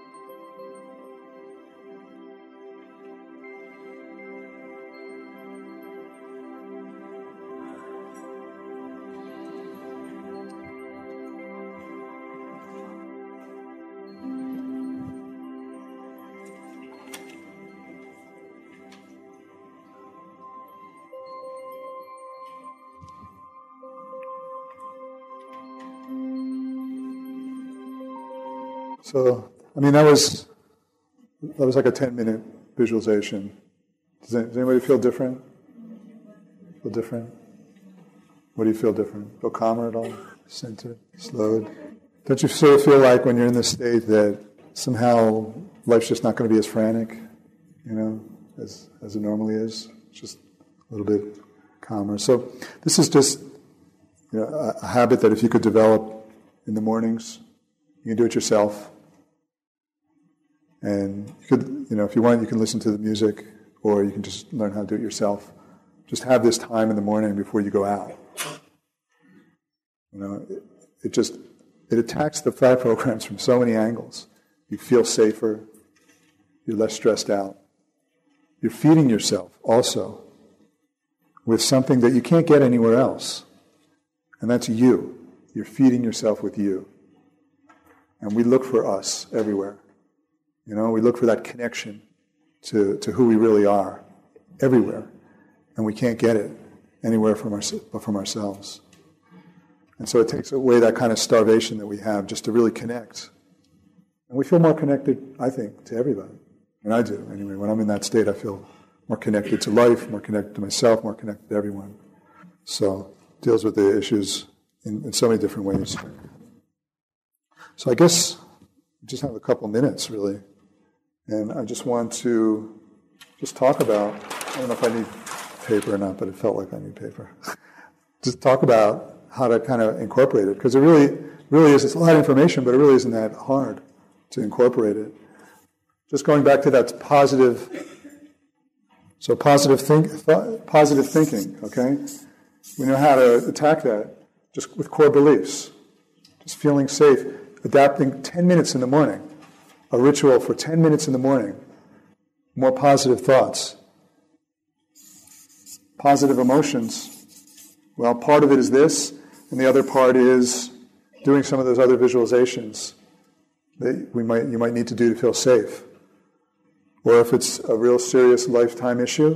So, that was like a 10-minute visualization. Does anybody feel different? Feel different? What do you feel different? Feel calmer at all? Centered? Slowed? Don't you sort of feel like when you're in this state that somehow life's just not going to be as frantic, as it normally is? It's just a little bit calmer. So this is just a habit that if you could develop in the mornings, you can do it yourself. And you could, if you want, you can listen to the music, or you can just learn how to do it yourself. Just have this time in the morning before you go out. It attacks the thought programs from so many angles. You feel safer. You're less stressed out. You're feeding yourself also with something that you can't get anywhere else. And that's you. You're feeding yourself with you. And we look for us everywhere. We look for that connection to who we really are everywhere. And we can't get it anywhere but from ourselves. And so it takes away that kind of starvation that we have just to really connect. And we feel more connected, I think, to everybody. And I do, anyway. When I'm in that state, I feel more connected to life, more connected to myself, more connected to everyone. So it deals with the issues in so many different ways. So I guess we just have a couple minutes, really. And I just want to just talk about, I don't know if I need paper or not, but it felt like I need paper. Just talk about how to kind of incorporate it. Because it really is, it's a lot of information, but it really isn't that hard to incorporate it. Just going back to that positive thinking, okay? We know how to attack that just with core beliefs. Just feeling safe, adapting 10 minutes in the morning. A ritual for 10 minutes in the morning. More positive thoughts. Positive emotions. Well, part of it is this, and the other part is doing some of those other visualizations that you might need to do to feel safe. Or if it's a real serious lifetime issue,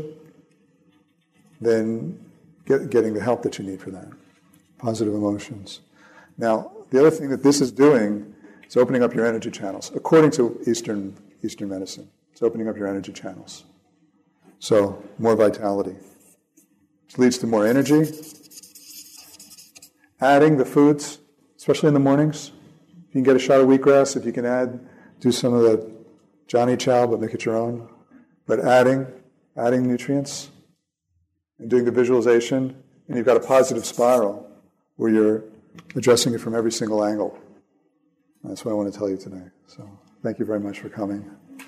then getting the help that you need for that. Positive emotions. Now, the other thing that this is doing is opening up your energy channels. According to Eastern medicine, it's opening up your energy channels. So, more vitality. Which leads to more energy. Adding the foods, especially in the mornings. If you can get a shot of wheatgrass, if you can do some of the Johnny Chow, but make it your own. But adding nutrients and doing the visualization, and you've got a positive spiral where you're addressing it from every single angle. That's what I want to tell you today. So thank you very much for coming.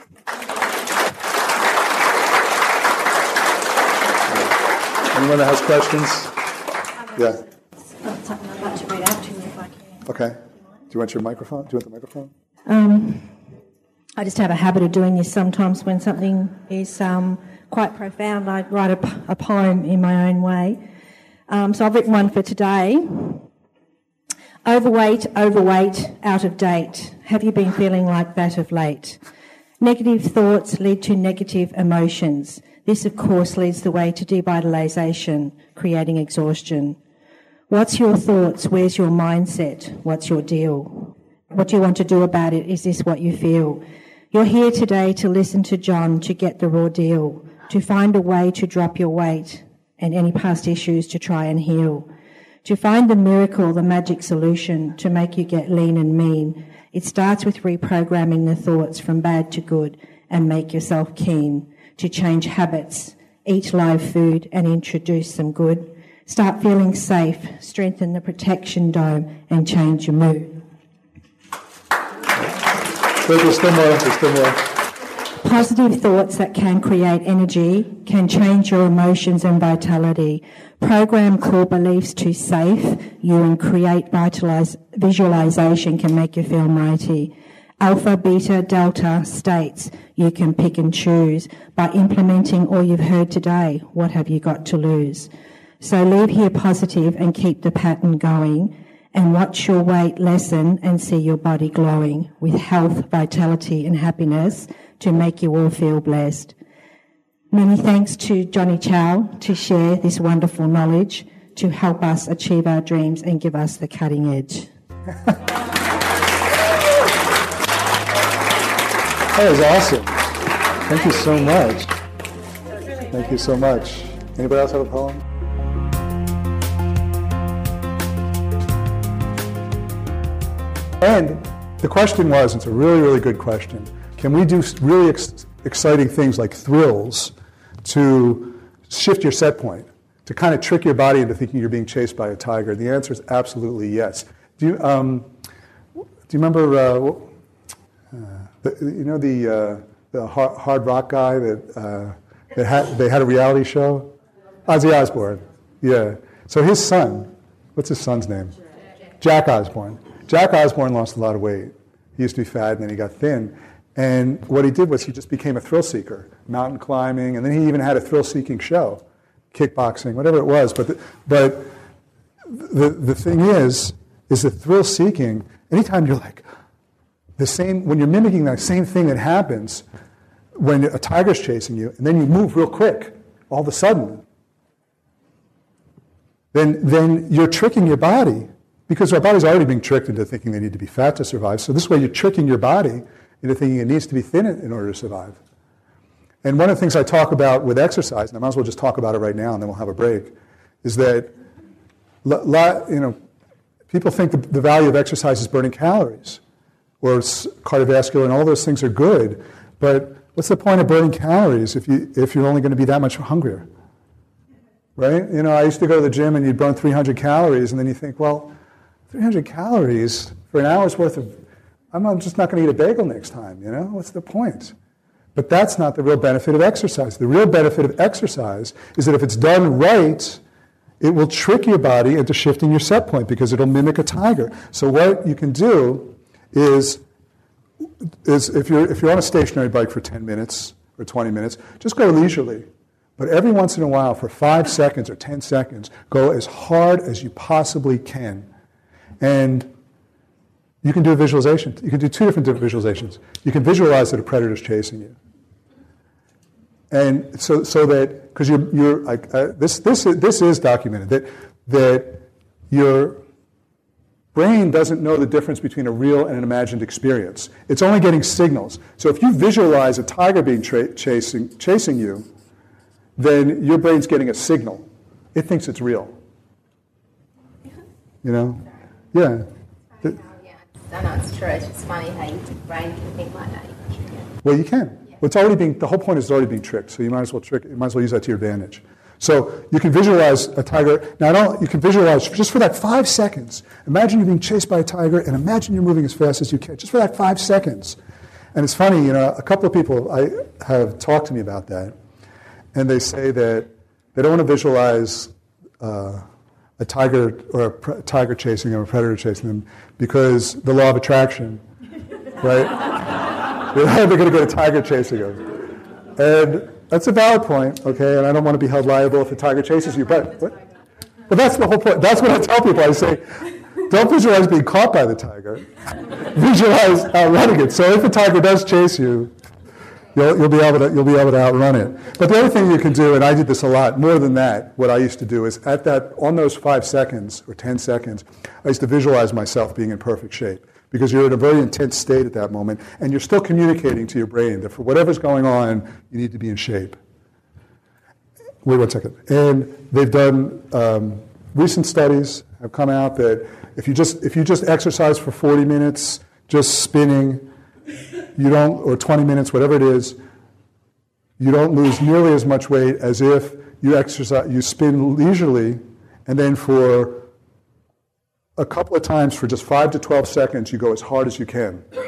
Anyone that has questions? Yeah. Something I'd like to read out to you if I can. Okay. Do you want your microphone? Do you want the microphone? I just have a habit of doing this sometimes when something is quite profound. I write a poem in my own way. So I've written one for today. Overweight, out of date. Have you been feeling like that of late? Negative thoughts lead to negative emotions. This, of course, leads the way to devitalisation, creating exhaustion. What's your thoughts? Where's your mindset? What's your deal? What do you want to do about it? Is this what you feel? You're here today to listen to John, to get the raw deal, to find a way to drop your weight and any past issues to try and heal. To find the miracle, the magic solution to make you get lean and mean. It starts with reprogramming the thoughts from bad to good and make yourself keen to change habits, eat live food and introduce some good. Start feeling safe, strengthen the protection dome and change your mood. There's still more. Positive thoughts that can create energy can change your emotions and vitality. Program core beliefs to safe you and create visualization can make you feel mighty. Alpha, beta, delta states you can pick and choose. By implementing all you've heard today, what have you got to lose? So leave here positive and keep the pattern going, and watch your weight lessen and see your body glowing with health, vitality and happiness to make you all feel blessed. Many thanks to Johnny Chow to share this wonderful knowledge to help us achieve our dreams and give us the cutting edge. That was awesome. Thank you so much. Thank you so much. Anybody else have a poem? And the question was, it's a really, really good question, can we do really exciting things like thrills to shift your set point, to kind of trick your body into thinking you're being chased by a tiger? The answer is absolutely yes. Do you remember, the hard rock guy that they had a reality show? Ozzy Osbourne. Yeah. So his son, what's his son's name? Jack Osbourne. Jack Osbourne lost a lot of weight. He used to be fat, and then he got thin. And what he did was he just became a thrill seeker, mountain climbing, and then he even had a thrill-seeking show, kickboxing, whatever it was. But the thing is that thrill-seeking, anytime you're like, when you're mimicking that same thing that happens when a tiger's chasing you, and then you move real quick, all of a sudden, then you're tricking your body, because our body's already being tricked into thinking they need to be fat to survive. So this way you're tricking your body into thinking it needs to be thin in order to survive. And one of the things I talk about with exercise, and I might as well just talk about it right now and then we'll have a break, is that people think the value of exercise is burning calories or cardiovascular, and all those things are good, but what's the point of burning calories if you're only going to be that much hungrier? Right? I used to go to the gym and you'd burn 300 calories, and then you think, well, 300 calories for an hour's worth of, I'm just not going to eat a bagel next time, What's the point? But that's not the real benefit of exercise. The real benefit of exercise is that if it's done right, it will trick your body into shifting your set point because it'll mimic a tiger. So what you can do is if you're on a stationary bike for 10 minutes or 20 minutes, just go leisurely. But every once in a while, for 5 seconds or 10 seconds, go as hard as you possibly can. And you can do a visualization. You can do two different visualizations. You can visualize that a predator is chasing you, and so that because you're like this is documented that your brain doesn't know the difference between a real and an imagined experience. It's only getting signals. So if you visualize a tiger being chasing you, then your brain's getting a signal. It thinks it's real. Yeah. I know it's true. It's just funny how your brain can think like that. Well, you can. Yeah. Well, the whole point is it's already being tricked, so you might as well use that to your advantage. So you can visualize a tiger. Now, you can visualize just for that 5 seconds. Imagine you're being chased by a tiger, and imagine you're moving as fast as you can, just for that 5 seconds. And it's funny, a couple of people I have talked to me about that, and they say that they don't want to visualize a tiger or a tiger chasing them, or a predator chasing them, because the law of attraction, right? They're going to get a tiger chasing them. And that's a valid point, okay? And I don't want to be held liable if a tiger chases you, but that's the whole point. That's what I tell people. I say, don't visualize being caught by the tiger. Visualize outrunning it. So if a tiger does chase you, you'll be able to outrun it. But the other thing you can do, and I did this a lot, more than that, what I used to do is on those 5 seconds or 10 seconds, I used to visualize myself being in perfect shape, because you're in a very intense state at that moment, and you're still communicating to your brain that for whatever's going on, you need to be in shape. Wait 1 second. And they've done recent studies have come out that if you just exercise for 40 minutes, just spinning, or 20 minutes, whatever it is, you don't lose nearly as much weight as if you spin leisurely, and then for a couple of times, for just 5 to 12 seconds, you go as hard as you can.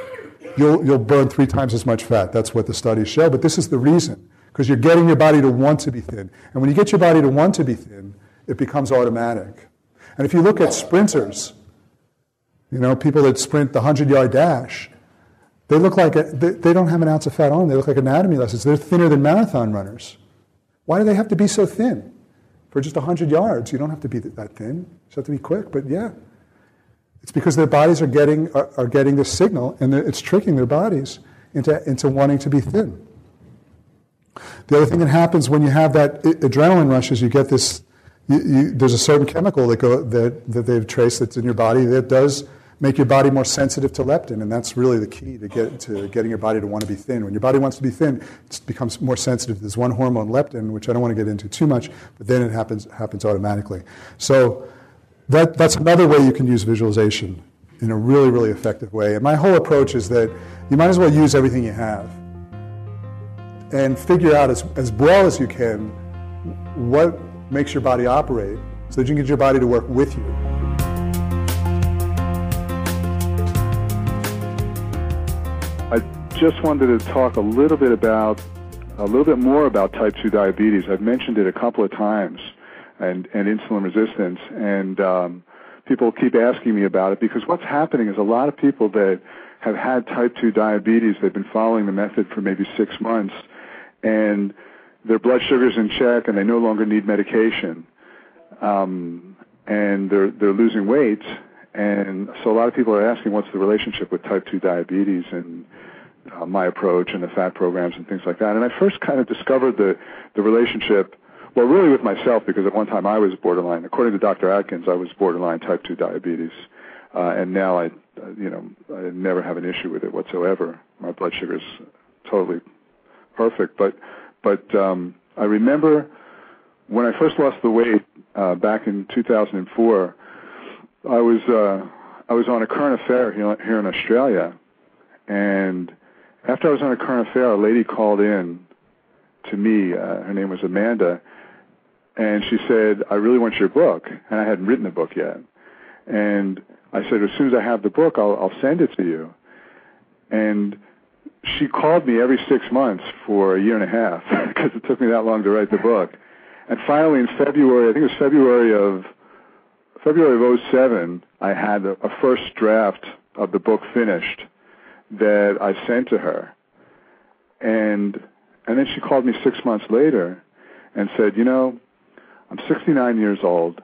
you'll burn 3 times as much fat. That's what the studies show. But this is the reason, because you're getting your body to want to be thin. And when you get your body to want to be thin, it becomes automatic. And if you look at sprinters, people that sprint the 100-yard dash, they look like they don't have an ounce of fat on them. They look like anatomy lessons. They're thinner than marathon runners. Why do they have to be so thin? For just 100 yards, you don't have to be that thin. You just have to be quick. But yeah, it's because their bodies are getting this signal, and it's tricking their bodies into wanting to be thin. The other thing that happens when you have that adrenaline rush is you get this. There's a certain chemical that they've traced that's in your body that does make your body more sensitive to leptin, and that's really the key to getting your body to want to be thin. When your body wants to be thin, it becomes more sensitive. There's one hormone, leptin, which I don't want to get into too much, but then it happens automatically. So that's another way you can use visualization in a really, really effective way. And my whole approach is that you might as well use everything you have and figure out as well as you can what makes your body operate so that you can get your body to work with you. I just wanted to talk a little bit more about type 2 diabetes. I've mentioned it a couple of times, and insulin resistance, and people keep asking me about it because what's happening is a lot of people that have had type 2 diabetes, they've been following the method for maybe 6 months, and their blood sugar's in check, and they no longer need medication, and they're losing weight. And so a lot of people are asking what's the relationship with type 2 diabetes and my approach and the fat programs and things like that. And I first kind of discovered the relationship, well, really with myself, because at one time I was borderline. According to Dr. Atkins, I was borderline type 2 diabetes. And now I never have an issue with it whatsoever. My blood sugar's totally perfect. But I remember when I first lost the weight back in 2004, I was on a current affair here in Australia, and after I was on a current affair, a lady called in to me. Her name was Amanda, and she said, "I really want your book," and I hadn't written the book yet. And I said, "As soon as I have the book, I'll send it to you." And she called me every 6 months for a year and a half because it took me that long to write the book. And finally, in February, I think it was February of 2007, I had a first draft of the book finished that I sent to her. And then she called me 6 months later and said, I'm 69 years old.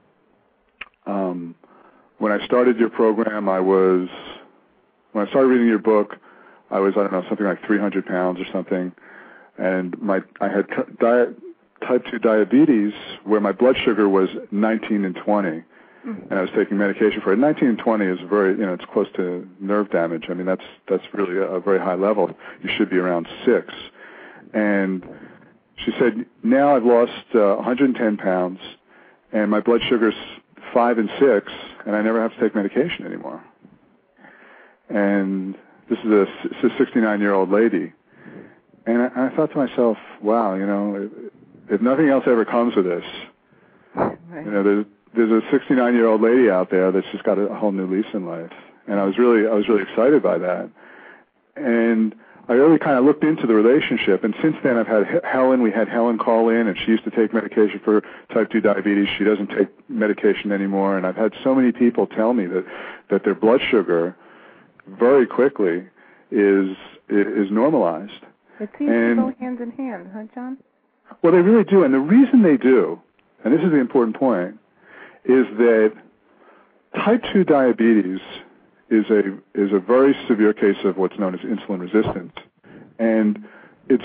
When I started your program, when I started reading your book, I was, something like 300 pounds or something. And I had type 2 diabetes where my blood sugar was 19 and 20. And I was taking medication for it. 19 and 20 is very, it's close to nerve damage. I mean, that's really a very high level. You should be around 6. And she said, now I've lost 110 pounds, and my blood sugar's 5 and 6, and I never have to take medication anymore. And this is a 69-year-old lady. And I thought to myself, wow, if nothing else ever comes of this, right. There's a 69-year-old lady out there that's just got a whole new lease in life, and I was really excited by that. And I really kind of looked into the relationship, and since then I've had Helen. We had Helen call in, and she used to take medication for type 2 diabetes. She doesn't take medication anymore, and I've had so many people tell me that their blood sugar very quickly is normalized. It seems to go hand in hand, huh, John? Well, they really do, and the reason they do, and this is the important point, is that type 2 diabetes is a very severe case of what's known as insulin resistance, and it's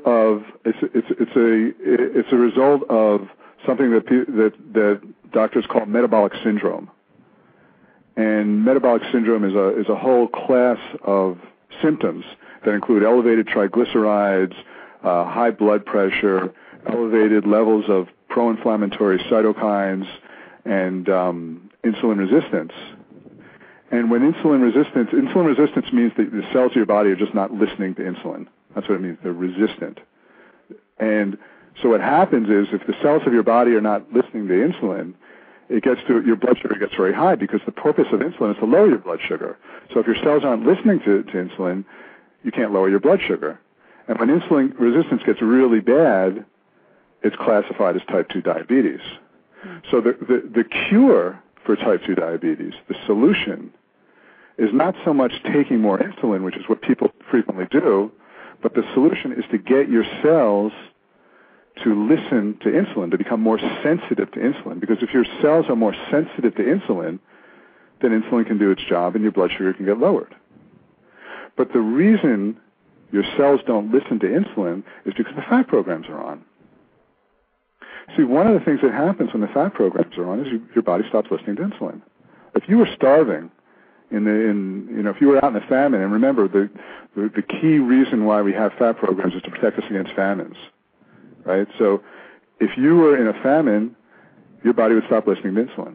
a result of something that doctors call metabolic syndrome. And metabolic syndrome is a whole class of symptoms that include elevated triglycerides, high blood pressure, elevated levels of pro-inflammatory cytokines, and insulin resistance. And when insulin resistance means that the cells of your body are just not listening to insulin. That's what it means. They're resistant. And so what happens is if the cells of your body are not listening to insulin, your blood sugar gets very high because the purpose of insulin is to lower your blood sugar. So if your cells aren't listening to insulin, you can't lower your blood sugar. And when insulin resistance gets really bad, it's classified as type 2 diabetes. So the cure for type 2 diabetes, the solution, is not so much taking more insulin, which is what people frequently do, but the solution is to get your cells to listen to insulin, to become more sensitive to insulin. Because if your cells are more sensitive to insulin, then insulin can do its job and your blood sugar can get lowered. But the reason your cells don't listen to insulin is because the fat programs are on. See, one of the things that happens when the fat programs are on is your body stops listening to insulin. If you were starving, if you were out in a famine, and remember, the key reason why we have fat programs is to protect us against famines, right? So if you were in a famine, your body would stop listening to insulin.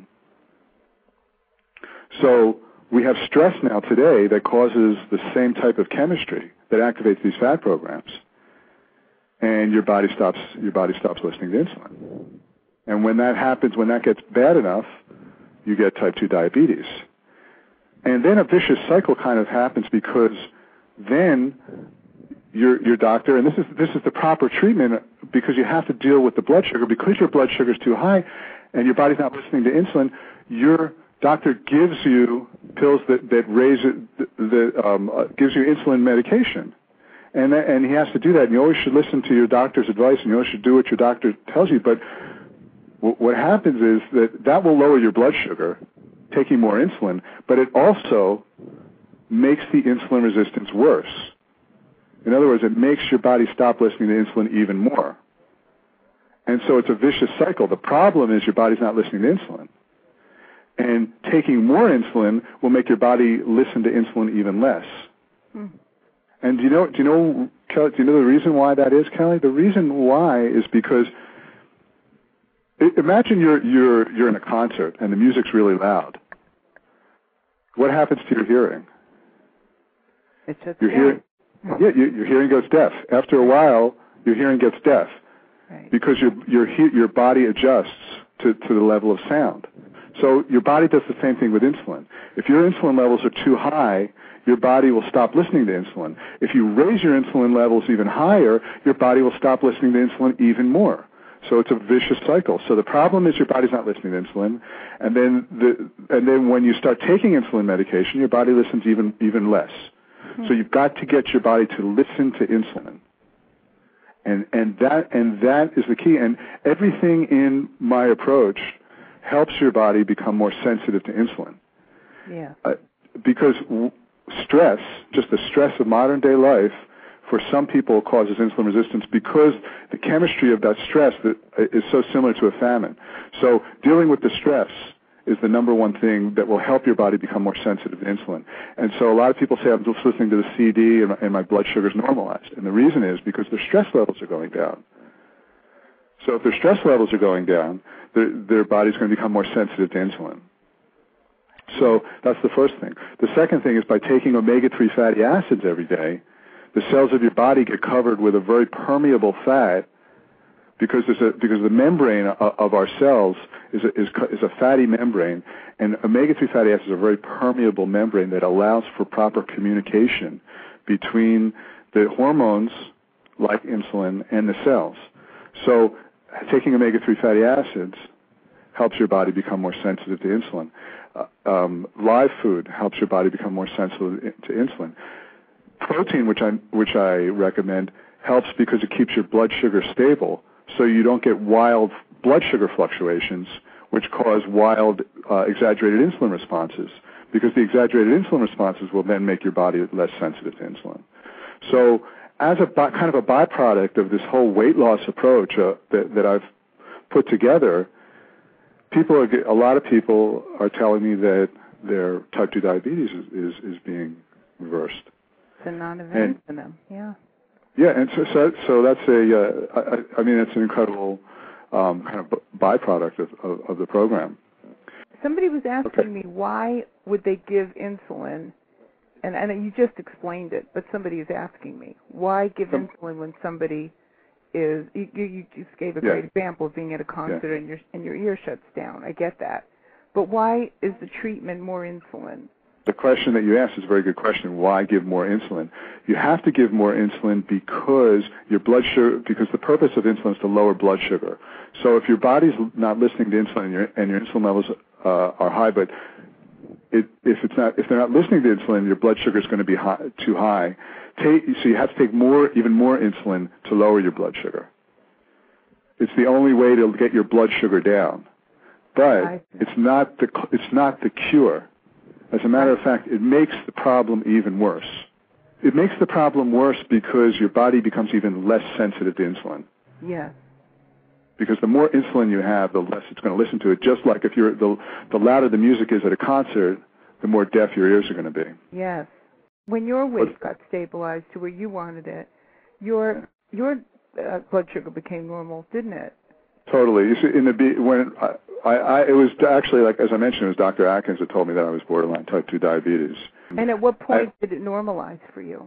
So we have stress now today that causes the same type of chemistry that activates these fat programs, and your body stops listening to insulin. And when that happens, when that gets bad enough, you get type 2 diabetes. And then a vicious cycle kind of happens because then your doctor, and this is the proper treatment because you have to deal with the blood sugar. Because your blood sugar is too high and your body's not listening to insulin, your doctor gives you pills that raise it, gives you insulin medication. And he has to do that. And you always should listen to your doctor's advice, and you always should do what your doctor tells you. But what happens is that will lower your blood sugar, taking more insulin, but it also makes the insulin resistance worse. In other words, it makes your body stop listening to insulin even more. And so it's a vicious cycle. The problem is your body's not listening to insulin. And taking more insulin will make your body listen to insulin even less. And do you know the reason why that is, Kelly? The reason why is because imagine you're in a concert and the music's really loud. What happens to your hearing? It's just your hearing goes deaf. After a while, your hearing gets deaf, right, because your body adjusts to the level of sound. So your body does the same thing with insulin. If your insulin levels are too high, your body will stop listening to insulin. If you raise your insulin levels even higher, your body will stop listening to insulin even more. So it's a vicious cycle. So the problem is your body's not listening to insulin, and then when you start taking insulin medication, your body listens even less. So you've got to get your body to listen to insulin, and that is the key. And everything in my approach helps your body become more sensitive to insulin. Yeah. Because stress, just the stress of modern day life, for some people causes insulin resistance because the chemistry of that stress is so similar to a famine. So dealing with the stress is the number one thing that will help your body become more sensitive to insulin. And so a lot of people say, I'm just listening to the CD and my blood sugar's normalized. And the reason is because their stress levels are going down. So if their stress levels are going down, their body's going to become more sensitive to insulin. So that's the first thing. The second thing is by taking omega-3 fatty acids every day, the cells of your body get covered with a very permeable fat because the membrane of our cells is a fatty membrane, and omega-3 fatty acids are a very permeable membrane that allows for proper communication between the hormones like insulin and the cells. So taking omega-3 fatty acids helps your body become more sensitive to insulin. Live food helps your body become more sensitive to insulin. Protein, which I recommend, helps because it keeps your blood sugar stable, so you don't get wild blood sugar fluctuations, which cause wild, exaggerated insulin responses, because the exaggerated insulin responses will then make your body less sensitive to insulin. So as a kind of a byproduct of this whole weight loss approach that I've put together, a lot of people are telling me that their type 2 diabetes is being reversed. It's a non-event for them, yeah. Yeah, and so that's it's an incredible kind of byproduct of the program. Somebody was asking me why would they give insulin, and you just explained it, but somebody is asking me why give insulin when somebody is you just gave a great example of being at a concert and your ear shuts down. I get that. But why is the treatment more insulin? The question that you asked is a very good question. Why give more insulin? You have to give more insulin because your blood sugar, because the purpose of insulin is to lower blood sugar. So if your body's not listening to insulin and your insulin levels are high, but if they're not listening to insulin, your blood sugar is going to be too high. So you have to take even more insulin to lower your blood sugar. It's the only way to get your blood sugar down, but it's not the cure. As a matter of fact, it makes the problem even worse. It makes the problem worse because your body becomes even less sensitive to insulin. Yes. Because the more insulin you have, the less it's going to listen to it. Just like if the louder the music is at a concert, the more deaf your ears are going to be. Yes. When your weight got stabilized to where you wanted it, your blood sugar became normal, didn't it? Totally. You see, it was actually, like as I mentioned, it was Dr. Atkins that told me that I was borderline type 2 diabetes. And at what point did it normalize for you?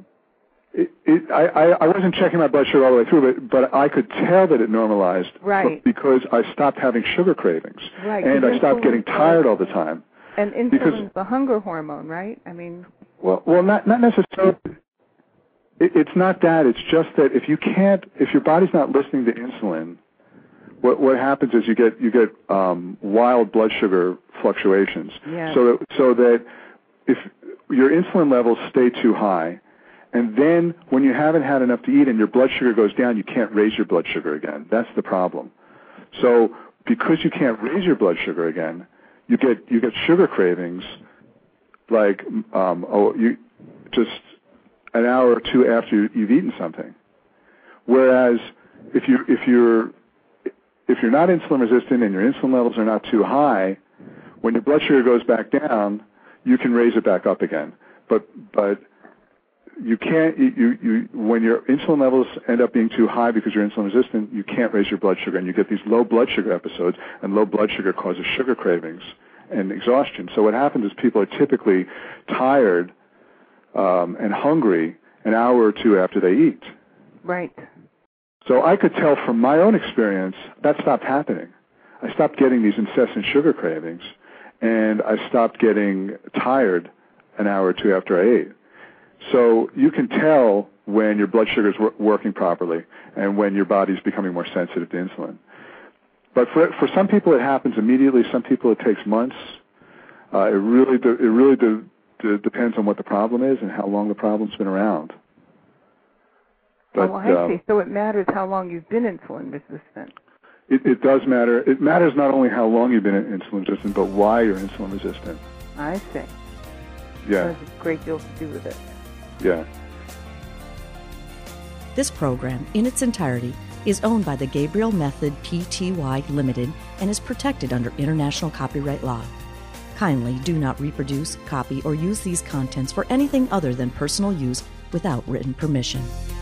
I wasn't checking my blood sugar all the way through, but I could tell that it normalized because I stopped having sugar cravings, and I stopped getting tired all the time. And insulin's the hunger hormone, right? I mean, well, not necessarily. It's not that. It's just that if your body's not listening to insulin, what happens is you get wild blood sugar fluctuations. Yes. So that if your insulin levels stay too high, and then when you haven't had enough to eat and your blood sugar goes down, you can't raise your blood sugar again. That's the problem. So because you can't raise your blood sugar again, you get sugar cravings like just an hour or two after you've eaten something. Whereas if you're not insulin resistant and your insulin levels are not too high, when your blood sugar goes back down, you can raise it back up again. But you can't. When your insulin levels end up being too high because you're insulin resistant, you can't raise your blood sugar, and you get these low blood sugar episodes. And low blood sugar causes sugar cravings and exhaustion. So what happens is people are typically tired and hungry an hour or two after they eat. Right. So I could tell from my own experience that stopped happening. I stopped getting these incessant sugar cravings, and I stopped getting tired an hour or two after I ate. So you can tell when your blood sugar is working properly and when your body's becoming more sensitive to insulin. But for some people it happens immediately. Some people it takes months. It really depends on what the problem is and how long the problem's been around. But, I see. So it matters how long you've been insulin resistant. It does matter. It matters not only how long you've been insulin resistant, but why you're insulin resistant. I see. Yeah. There's a great deal to do with it. Yeah. This program, in its entirety, is owned by the Gabriel Method Pty Limited and is protected under international copyright law. Kindly do not reproduce, copy, or use these contents for anything other than personal use without written permission.